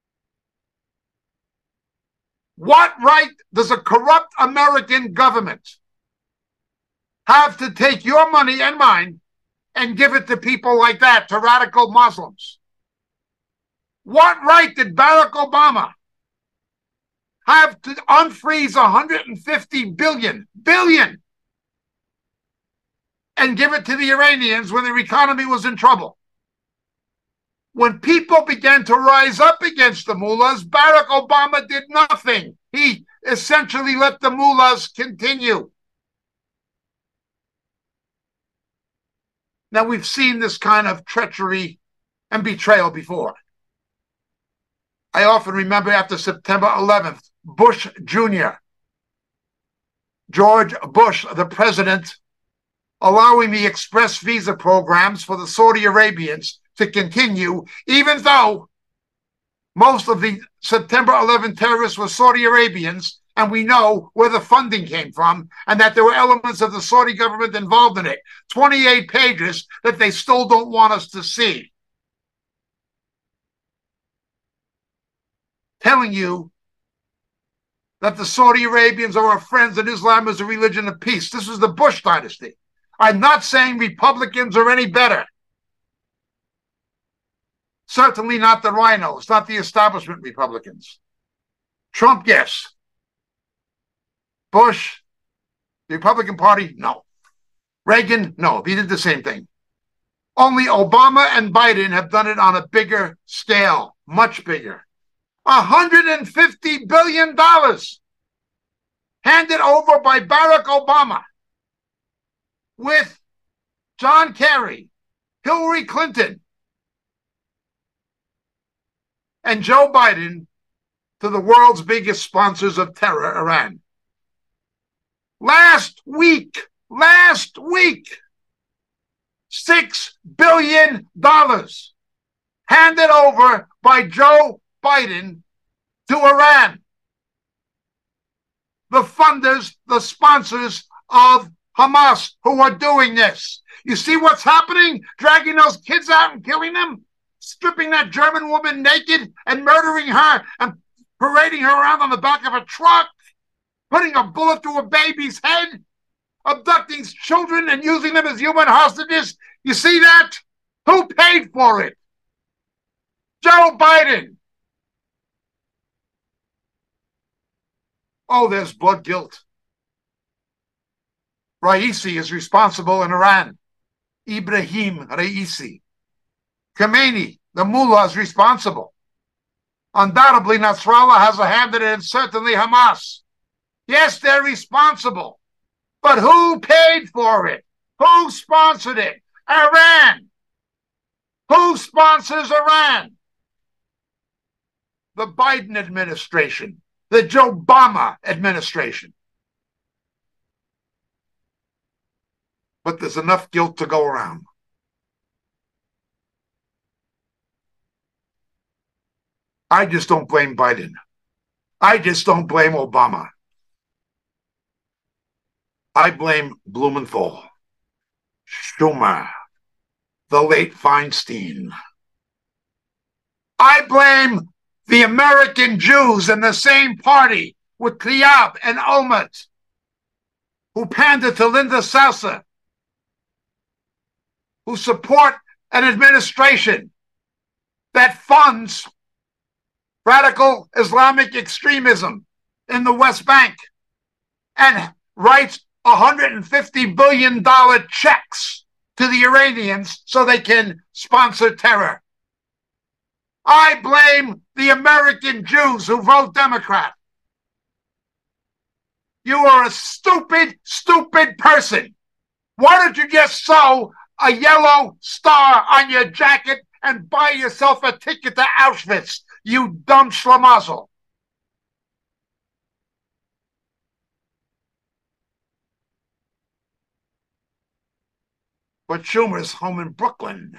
What right does a corrupt American government have to take your money and mine and give it to people like that, to radical Muslims? What right did Barack Obama have to unfreeze 150 billion and give it to the Iranians when their economy was in trouble? When people began to rise up against the mullahs, Barack Obama did nothing. He essentially let the mullahs continue. Now, we've seen this kind of treachery and betrayal before. I often remember after September 11th, Bush Jr., George Bush, the president, allowing the express visa programs for the Saudi Arabians to continue, even though most of the September 11 terrorists were Saudi Arabians, and we know where the funding came from, and that there were elements of the Saudi government involved in it. 28 pages that they still don't want us to see. Telling you that the Saudi Arabians are our friends and Islam is a religion of peace. This is the Bush dynasty. I'm not saying Republicans are any better. Certainly not the rhinos, not the establishment Republicans. Trump, yes. Bush, the Republican Party, no. Reagan, no. He did the same thing. Only Obama and Biden have done it on a bigger scale, much bigger. $150 billion handed over by Barack Obama with John Kerry, Hillary Clinton, and Joe Biden to the world's biggest sponsors of terror, Iran. Last week, $6 billion handed over by Joe Biden to Iran. The funders, the sponsors of Hamas who are doing this. You see what's happening? Dragging those kids out and killing them? Stripping that German woman naked and murdering her and parading her around on the back of a truck? Putting a bullet through a baby's head? Abducting children and using them as human hostages? You see that? Who paid for it? Joe Biden. Oh, there's blood guilt. Raisi is responsible in Iran. Ibrahim Raisi. Khomeini, the mullah, is responsible. Undoubtedly, Nasrallah has a hand in it, and certainly Hamas. Yes, they're responsible. But who paid for it? Who sponsored it? Iran. Who sponsors Iran? The Biden administration. The Joe Obama administration. But there's enough guilt to go around. I just don't blame Biden. I just don't blame Obama. I blame Blumenthal, Schumer, the late Feinstein. I blame the American Jews in the same party with Tlaib and Olmert, who pander to Linda Sarsour, who support an administration that funds radical Islamic extremism in the West Bank and writes $150 billion checks to the Iranians so they can sponsor terror. I blame the American Jews who vote Democrat. You are a stupid, stupid person. Why don't you just sew a yellow star on your jacket and buy yourself a ticket to Auschwitz, you dumb schlemazel? But Schumer's home in Brooklyn.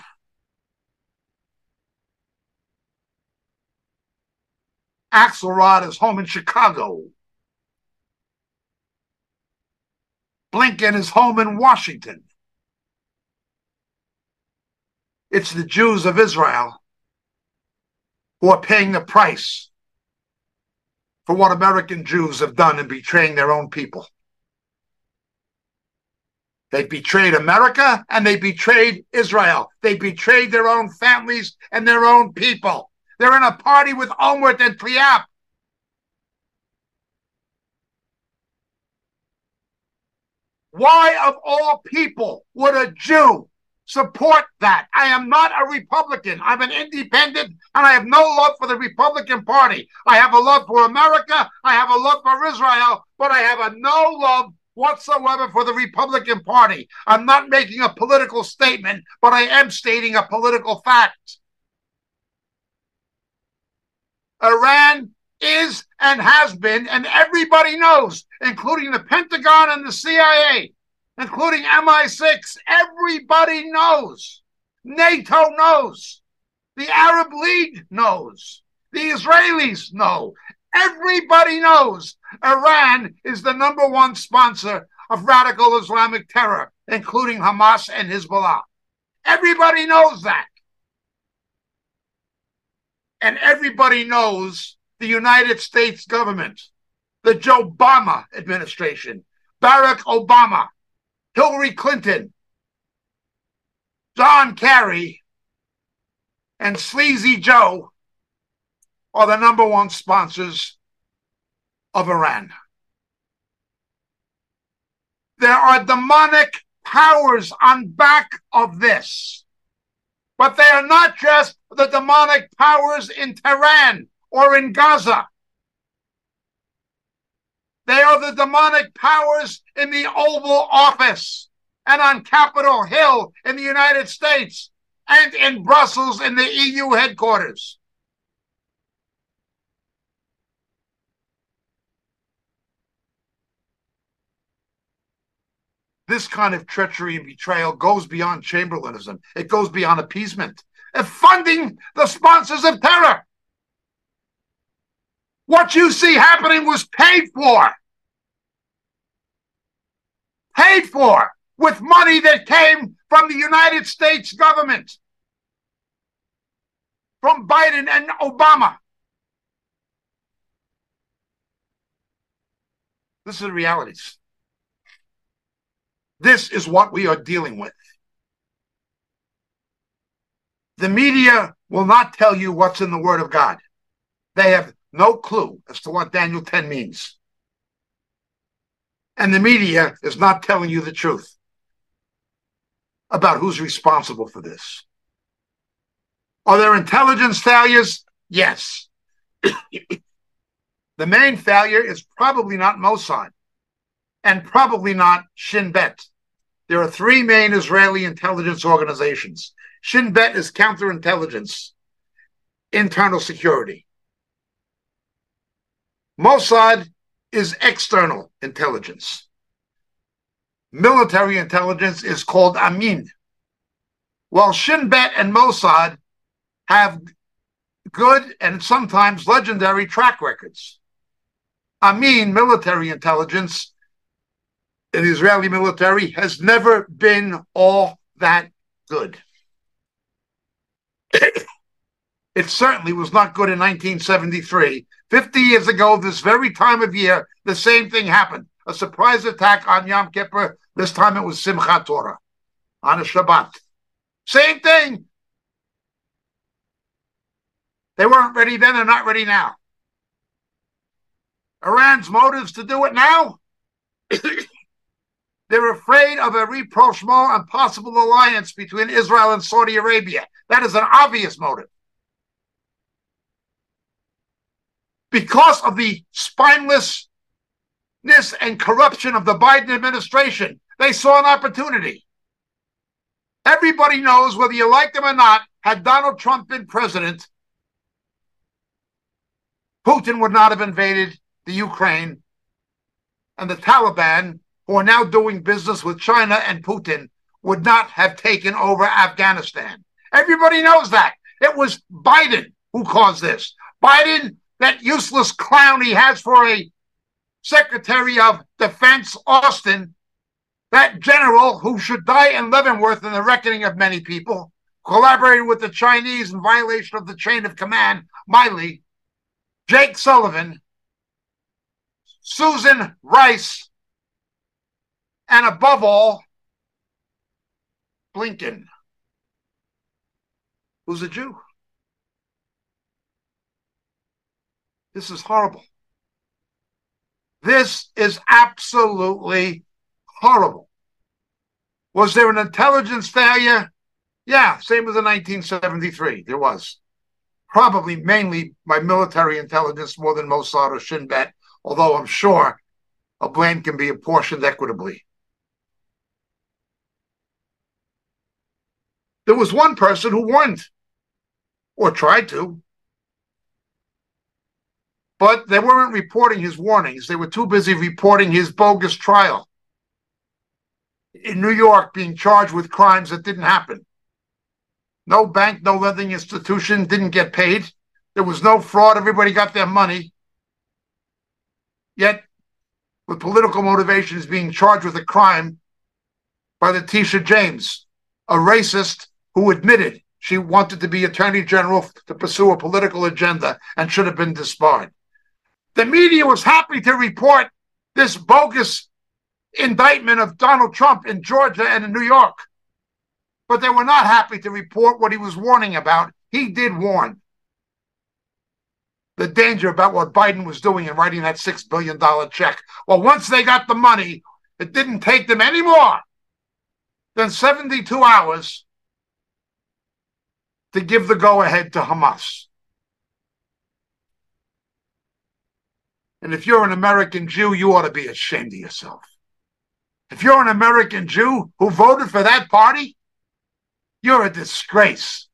Axelrod is home in Chicago. Blinken is home in Washington. It's the Jews of Israel who are paying the price for what American Jews have done in betraying their own people. They betrayed America and they betrayed Israel. They betrayed their own families and their own people. They're in a party with Olmert and Tlaib. Why, of all people, would a Jew support that? I am not a Republican. I'm an independent, and I have no love for the Republican Party. I have a love for America. I have a love for Israel, but I have a no love whatsoever for the Republican Party. I'm not making a political statement, but I am stating a political fact. Iran is and has been, and everybody knows, including the Pentagon and the CIA, including MI6, everybody knows. NATO knows. The Arab League knows. The Israelis know. Everybody knows Iran is the number one sponsor of radical Islamic terror, including Hamas and Hezbollah. Everybody knows that. And everybody knows the United States government, the Joe Obama administration, Barack Obama, Hillary Clinton, John Kerry, and Sleazy Joe are the number one sponsors of Iran. There are demonic powers on back of this, but they are not just the demonic powers in Tehran or in Gaza. They are the demonic powers in the Oval Office and on Capitol Hill in the United States and in Brussels in the EU headquarters. This kind of treachery and betrayal goes beyond Chamberlainism. It goes beyond appeasement. It's funding the sponsors of terror. What you see happening was paid for. Paid for with money that came from the United States government, from Biden and Obama. This is the realities. This is what we are dealing with. The media will not tell you what's in the Word of God. They have no clue as to what Daniel 10 means. And the media is not telling you the truth about who's responsible for this. Are there intelligence failures? Yes. The main failure is probably not Mossad and probably not Shin Bet. There are three main Israeli intelligence organizations. Shin Bet is counterintelligence, internal security. Mossad is external intelligence. Military intelligence is called Amin. While Shin Bet and Mossad have good and sometimes legendary track records. Amin, military intelligence, in the Israeli military has never been all that good. It certainly was not good in 1973. 50 years ago, this very time of year, the same thing happened. A surprise attack on Yom Kippur. This time it was Simchat Torah on a Shabbat. Same thing. They weren't ready then, they're not ready now. Iran's motives to do it now? They're afraid of a rapprochement and possible alliance between Israel and Saudi Arabia. That is an obvious motive. Because of the spinelessness and corruption of the Biden administration, they saw an opportunity. Everybody knows, whether you like them or not, had Donald Trump been president, Putin would not have invaded the Ukraine, and the Taliban, who are now doing business with China and Putin, would not have taken over Afghanistan. Everybody knows that. It was Biden who caused this. Biden, that useless clown he has for a Secretary of Defense, Austin, that general who should die in Leavenworth in the reckoning of many people, collaborated with the Chinese in violation of the chain of command, Miley, Jake Sullivan, Susan Rice, and above all, Blinken, who's a Jew. This is horrible. This is absolutely horrible. Was there an intelligence failure? Yeah, same as in 1973. There was. Probably mainly by military intelligence more than Mossad or Shin Bet, although I'm sure a blame can be apportioned equitably. There was one person who warned, or tried to, but they weren't reporting his warnings. They were too busy reporting his bogus trial in New York, being charged with crimes that didn't happen. No bank, no lending institution didn't get paid. There was no fraud. Everybody got their money. Yet, with political motivations, being charged with a crime by Letitia James, a racist who admitted she wanted to be attorney general to pursue a political agenda and should have been disbarred. The media was happy to report this bogus indictment of Donald Trump in Georgia and in New York, but they were not happy to report what he was warning about. He did warn the danger about what Biden was doing in writing that $6 billion check. Well, once they got the money, it didn't take them any more than 72 hours to give the go-ahead to Hamas. And if you're an American Jew, you ought to be ashamed of yourself. If you're an American Jew who voted for that party, you're a disgrace.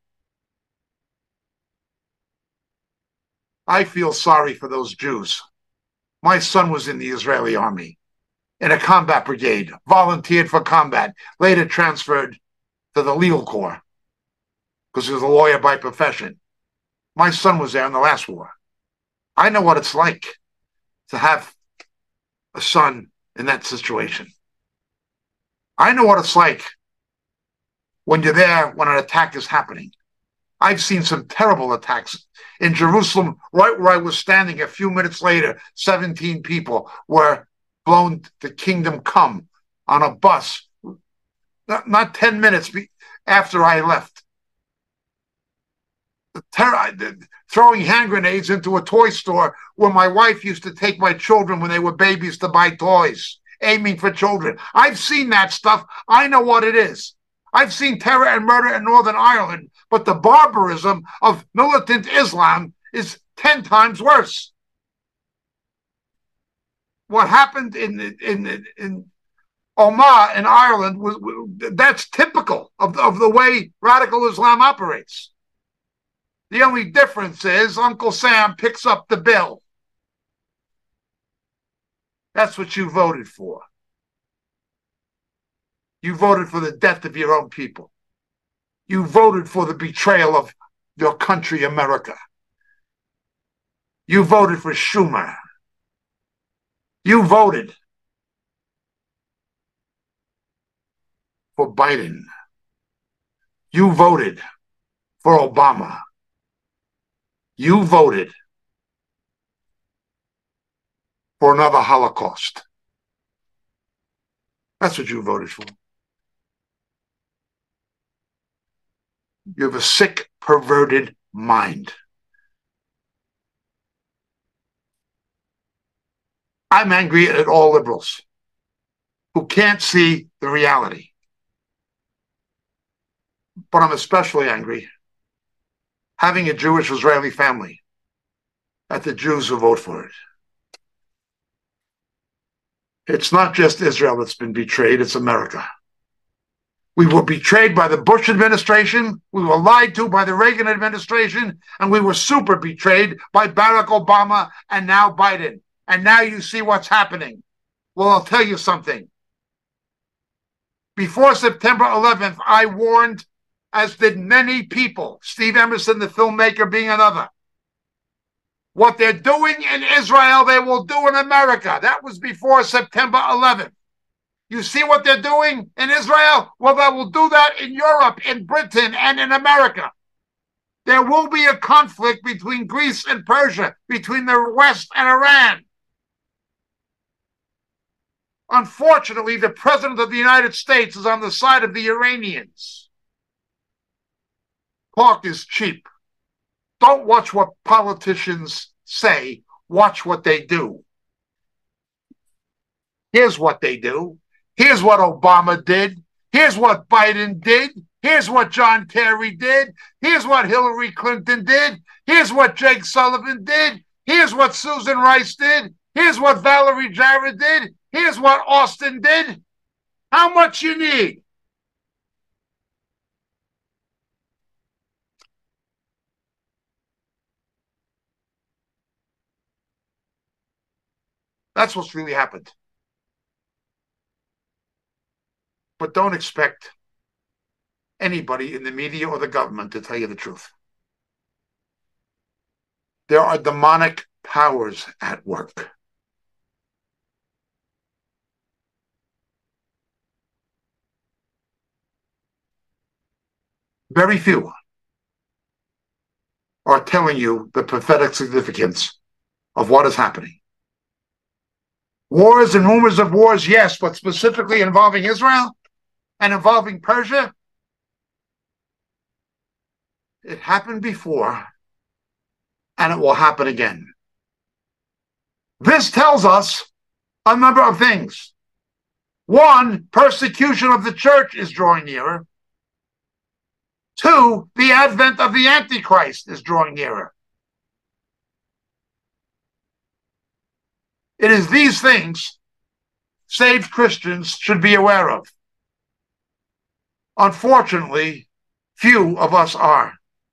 I feel sorry for those Jews. My son was in the Israeli army, in a combat brigade, volunteered for combat, later transferred to the legal corps because he was a lawyer by profession. My son was there in the last war. I know what it's like to have a son in that situation. I know what it's like when you're there when an attack is happening. I've seen some terrible attacks. In Jerusalem, right where I was standing, a few minutes later, 17 people were blown to Kingdom Come on a bus, not 10 minutes after I left. Throwing hand grenades into a toy store where my wife used to take my children when they were babies to buy toys, aiming for children. I've seen that stuff. I know what it is. I've seen terror and murder in Northern Ireland, but the barbarism of militant Islam is 10 times worse. What happened in Omagh in Ireland that's typical of the way radical Islam operates. The only difference is Uncle Sam picks up the bill. That's what you voted for. You voted for the death of your own people. You voted for the betrayal of your country, America. You voted for Schumer. You voted for Biden. You voted for Obama. You voted for another Holocaust. That's what you voted for. You have a sick, perverted mind. I'm angry at all liberals who can't see the reality. But I'm especially angry having a Jewish Israeli family at the Jews who vote for it. It's not just Israel that's been betrayed, it's America. We were betrayed by the Bush administration, we were lied to by the Reagan administration, and we were super betrayed by Barack Obama and now Biden. And now you see what's happening. Well, I'll tell you something. Before September 11th, I warned, as did many people, Steve Emerson, the filmmaker, being another. What they're doing in Israel, they will do in America. That was before September 11th. You see what they're doing in Israel? Well, they will do that in Europe, in Britain, and in America. There will be a conflict between Greece and Persia, between the West and Iran. Unfortunately, the President of the United States is on the side of the Iranians. Talk is cheap. Don't watch what politicians say. Watch what they do. Here's what they do. Here's what Obama did. Here's what Biden did. Here's what John Kerry did. Here's what Hillary Clinton did. Here's what Jake Sullivan did. Here's what Susan Rice did. Here's what Valerie Jarrett did. Here's what Austin did. How much you need? That's what's really happened. But don't expect anybody in the media or the government to tell you the truth. There are demonic powers at work. Very few are telling you the prophetic significance of what is happening. Wars and rumors of wars, yes, but specifically involving Israel and involving Persia, it happened before and it will happen again. This tells us a number of things. One, persecution of the church is drawing nearer. Two, the advent of the Antichrist is drawing nearer. It is these things saved Christians should be aware of. Unfortunately, few of us are.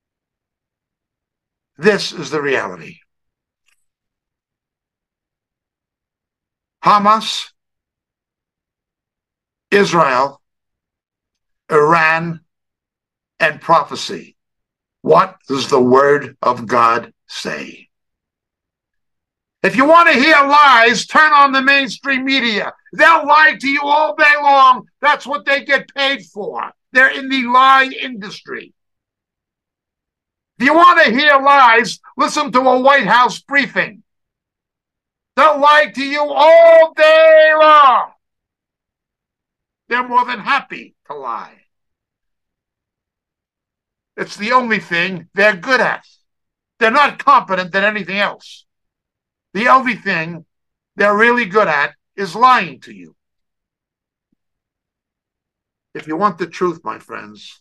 This is the reality. Hamas, Israel, Iran, and prophecy. What does the word of God say? If you want to hear lies, turn on the mainstream media. They'll lie to you all day long. That's what they get paid for. They're in the lie industry. If you want to hear lies, listen to a White House briefing. They'll lie to you all day long. They're more than happy to lie. It's the only thing they're good at. They're not competent at anything else. The only thing they're really good at is lying to you. If you want the truth, my friends,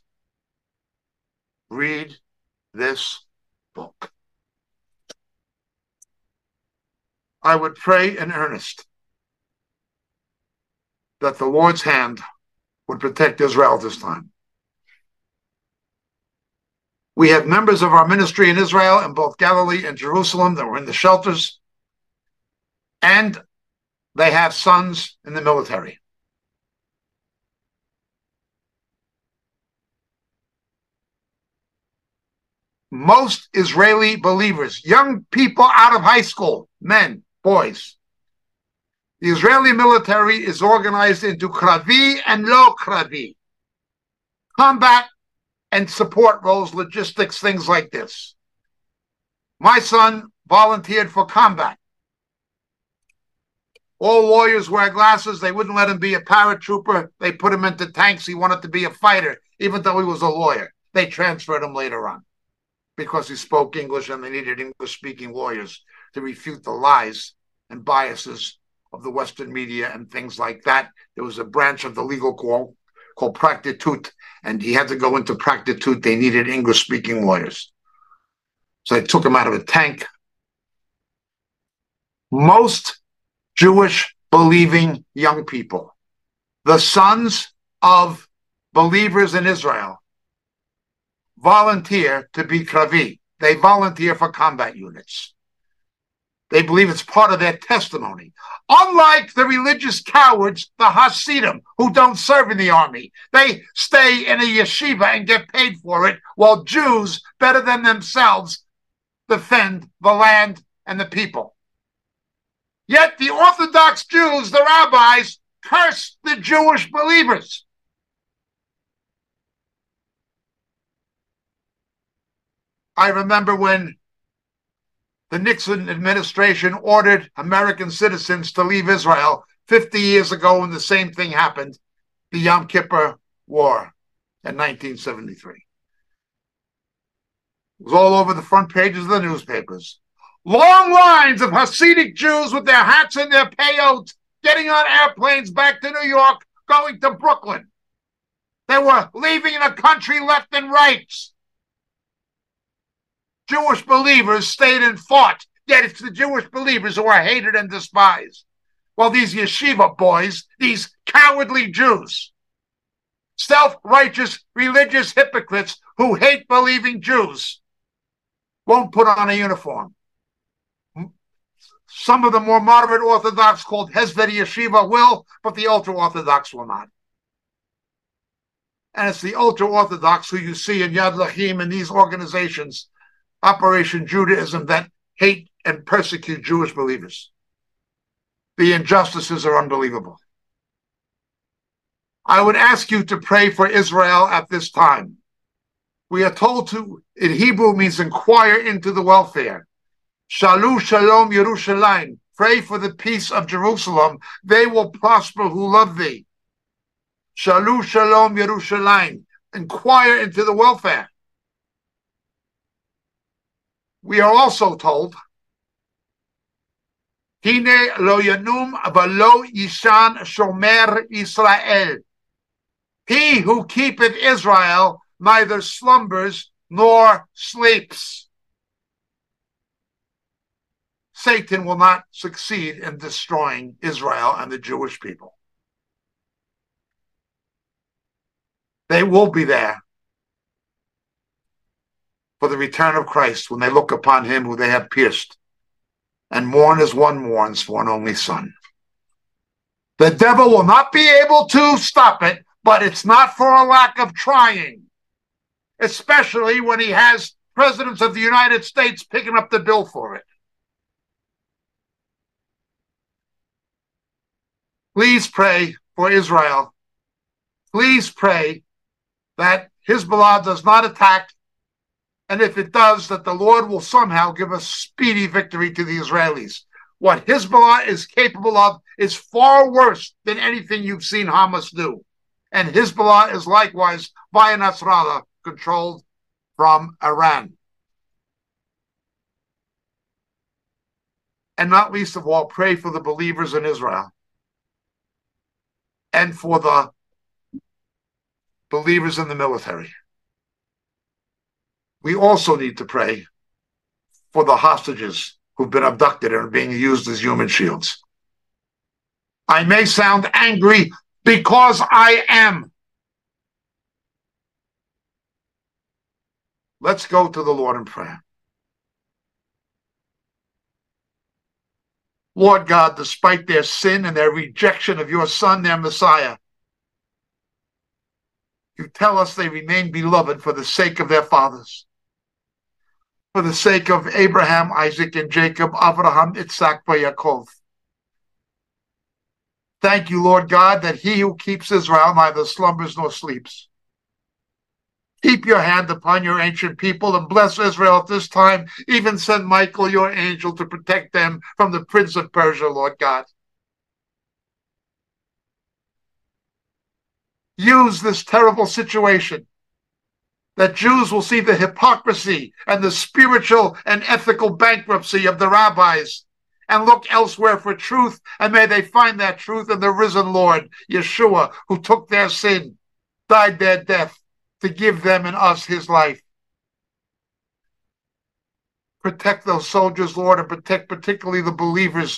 read this book. I would pray in earnest that the Lord's hand would protect Israel this time. We have members of our ministry in Israel, in both Galilee and Jerusalem, that were in the shelters, and they have sons in the military. Most Israeli believers, young people out of high school, men, boys, the Israeli military is organized into Kravi and Lo Kravi, combat and support roles, logistics, things like this. My son volunteered for combat. All lawyers wear glasses. They wouldn't let him be a paratrooper. They put him into tanks. He wanted to be a fighter, even though he was a lawyer. They transferred him later on because he spoke English and they needed English-speaking lawyers to refute the lies and biases of the Western media and things like that. There was a branch of the legal called Practitut, and he had to go into Practitut. They needed English-speaking lawyers. So they took him out of a tank. Most Jewish believing young people, the sons of believers in Israel, volunteer to be Kravi. They volunteer for combat units. They believe it's part of their testimony. Unlike the religious cowards, the Hasidim, who don't serve in the army, they stay in a yeshiva and get paid for it, while Jews, better than themselves, defend the land and the people. Yet the Orthodox Jews, the rabbis, curse the Jewish believers. I remember when the Nixon administration ordered American citizens to leave Israel 50 years ago when the same thing happened, the Yom Kippur War in 1973. It was all over the front pages of the newspapers. Long lines of Hasidic Jews with their hats and their peyotes getting on airplanes back to New York, going to Brooklyn. They were leaving the country left and right. Jewish believers stayed and fought, yet it's the Jewish believers who are hated and despised. While these yeshiva boys, these cowardly Jews, self-righteous religious hypocrites who hate believing Jews, won't put on a uniform. Some of the more moderate Orthodox called Hesed Yeshiva will, but the ultra-Orthodox will not. And it's the ultra-Orthodox who you see in Yad Lachim and these organizations, Operation Judaism, that hate and persecute Jewish believers. The injustices are unbelievable. I would ask you to pray for Israel at this time. We are told to, in Hebrew, means inquire into the welfare. Shalu Shalom Yerushalayim. Pray for the peace of Jerusalem. They will prosper who love thee. Shalu Shalom Yerushalayim. Inquire into the welfare. We are also told, Hine lo yanum v'lo yishan shomer Israel. He who keepeth Israel neither slumbers nor sleeps. Satan will not succeed in destroying Israel and the Jewish people. They will be there for the return of Christ when they look upon him who they have pierced, and mourn as one mourns for an only son. The devil will not be able to stop it, but it's not for a lack of trying, especially when he has presidents of the United States picking up the bill for it. Please pray for Israel. Please pray that Hezbollah does not attack, and if it does, that the Lord will somehow give a speedy victory to the Israelis. What Hezbollah is capable of is far worse than anything you've seen Hamas do. And Hezbollah is likewise, via Nasrallah, controlled from Iran. And not least of all, pray for the believers in Israel and for the believers in the military. We also need to pray for the hostages who've been abducted and are being used as human shields. I may sound angry because I am. Let's go to the Lord in prayer. Lord God, despite their sin and their rejection of your Son, their Messiah, you tell us they remain beloved for the sake of their fathers, for the sake of Abraham, Isaac, and Jacob, Abraham, Isaac, and Yaakov. Thank you, Lord God, that he who keeps Israel neither slumbers nor sleeps. Keep your hand upon your ancient people and bless Israel at this time. Even send Michael, your angel, to protect them from the prince of Persia, Lord God. Use this terrible situation that Jews will see the hypocrisy and the spiritual and ethical bankruptcy of the rabbis and look elsewhere for truth, and may they find that truth in the risen Lord, Yeshua, who took their sin, died their death, to give them and us his life. Protect those soldiers, Lord, and protect particularly the believers,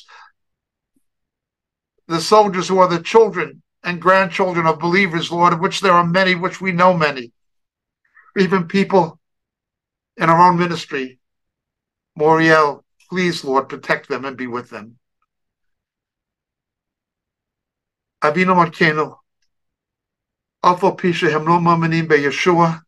the soldiers who are the children and grandchildren of believers, Lord, of which there are many, which we know many. Even people in our own ministry. Moriel, please, Lord, protect them and be with them. Avinu Malkeinu, Alpha Pisha Hemno Mamanim Be Yeshua,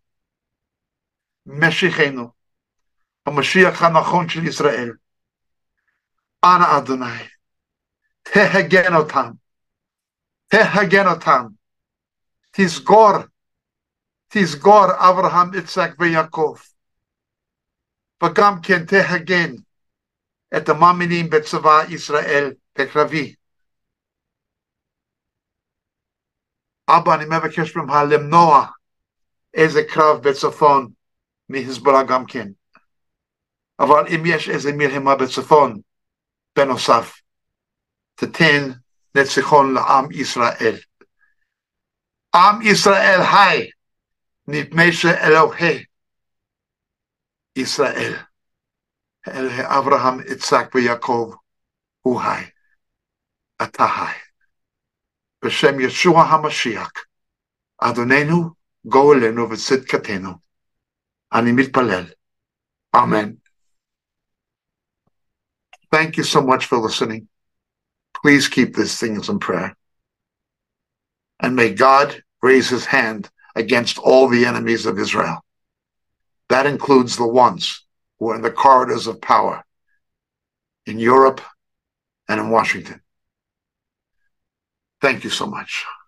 Meshichenu, HaMashiach HaNachon Shel Yisrael. Ana Adonai, Tehagen Otam, Tehagen Otam, Tizgor Avraham, Yitzhak, VeYaakov. וגם כן תהגן את המאמינים בצבא ישראל בקרבי. אבא, אני מבקש ממך למנוע איזה קרב בצפון מחיזבאללה גם כן. אבל אם יש איזה מלחמה בצפון, בנוסף, תתן ניצחון לעם ישראל. עם ישראל חי, מפני שאלוהי ישראל, אלוהי אברהם, יצחק ויעקב, הוא חי. אתה חי. בשם ישוע המשיח, אדוננו, גוא אלינו וצדקתנו. אני מתפלל. Amen. Thank you so much for listening. Please keep these things in prayer. And may God raise his hand against all the enemies of Israel. That includes the ones who are in the corridors of power in Europe and in Washington. Thank you so much.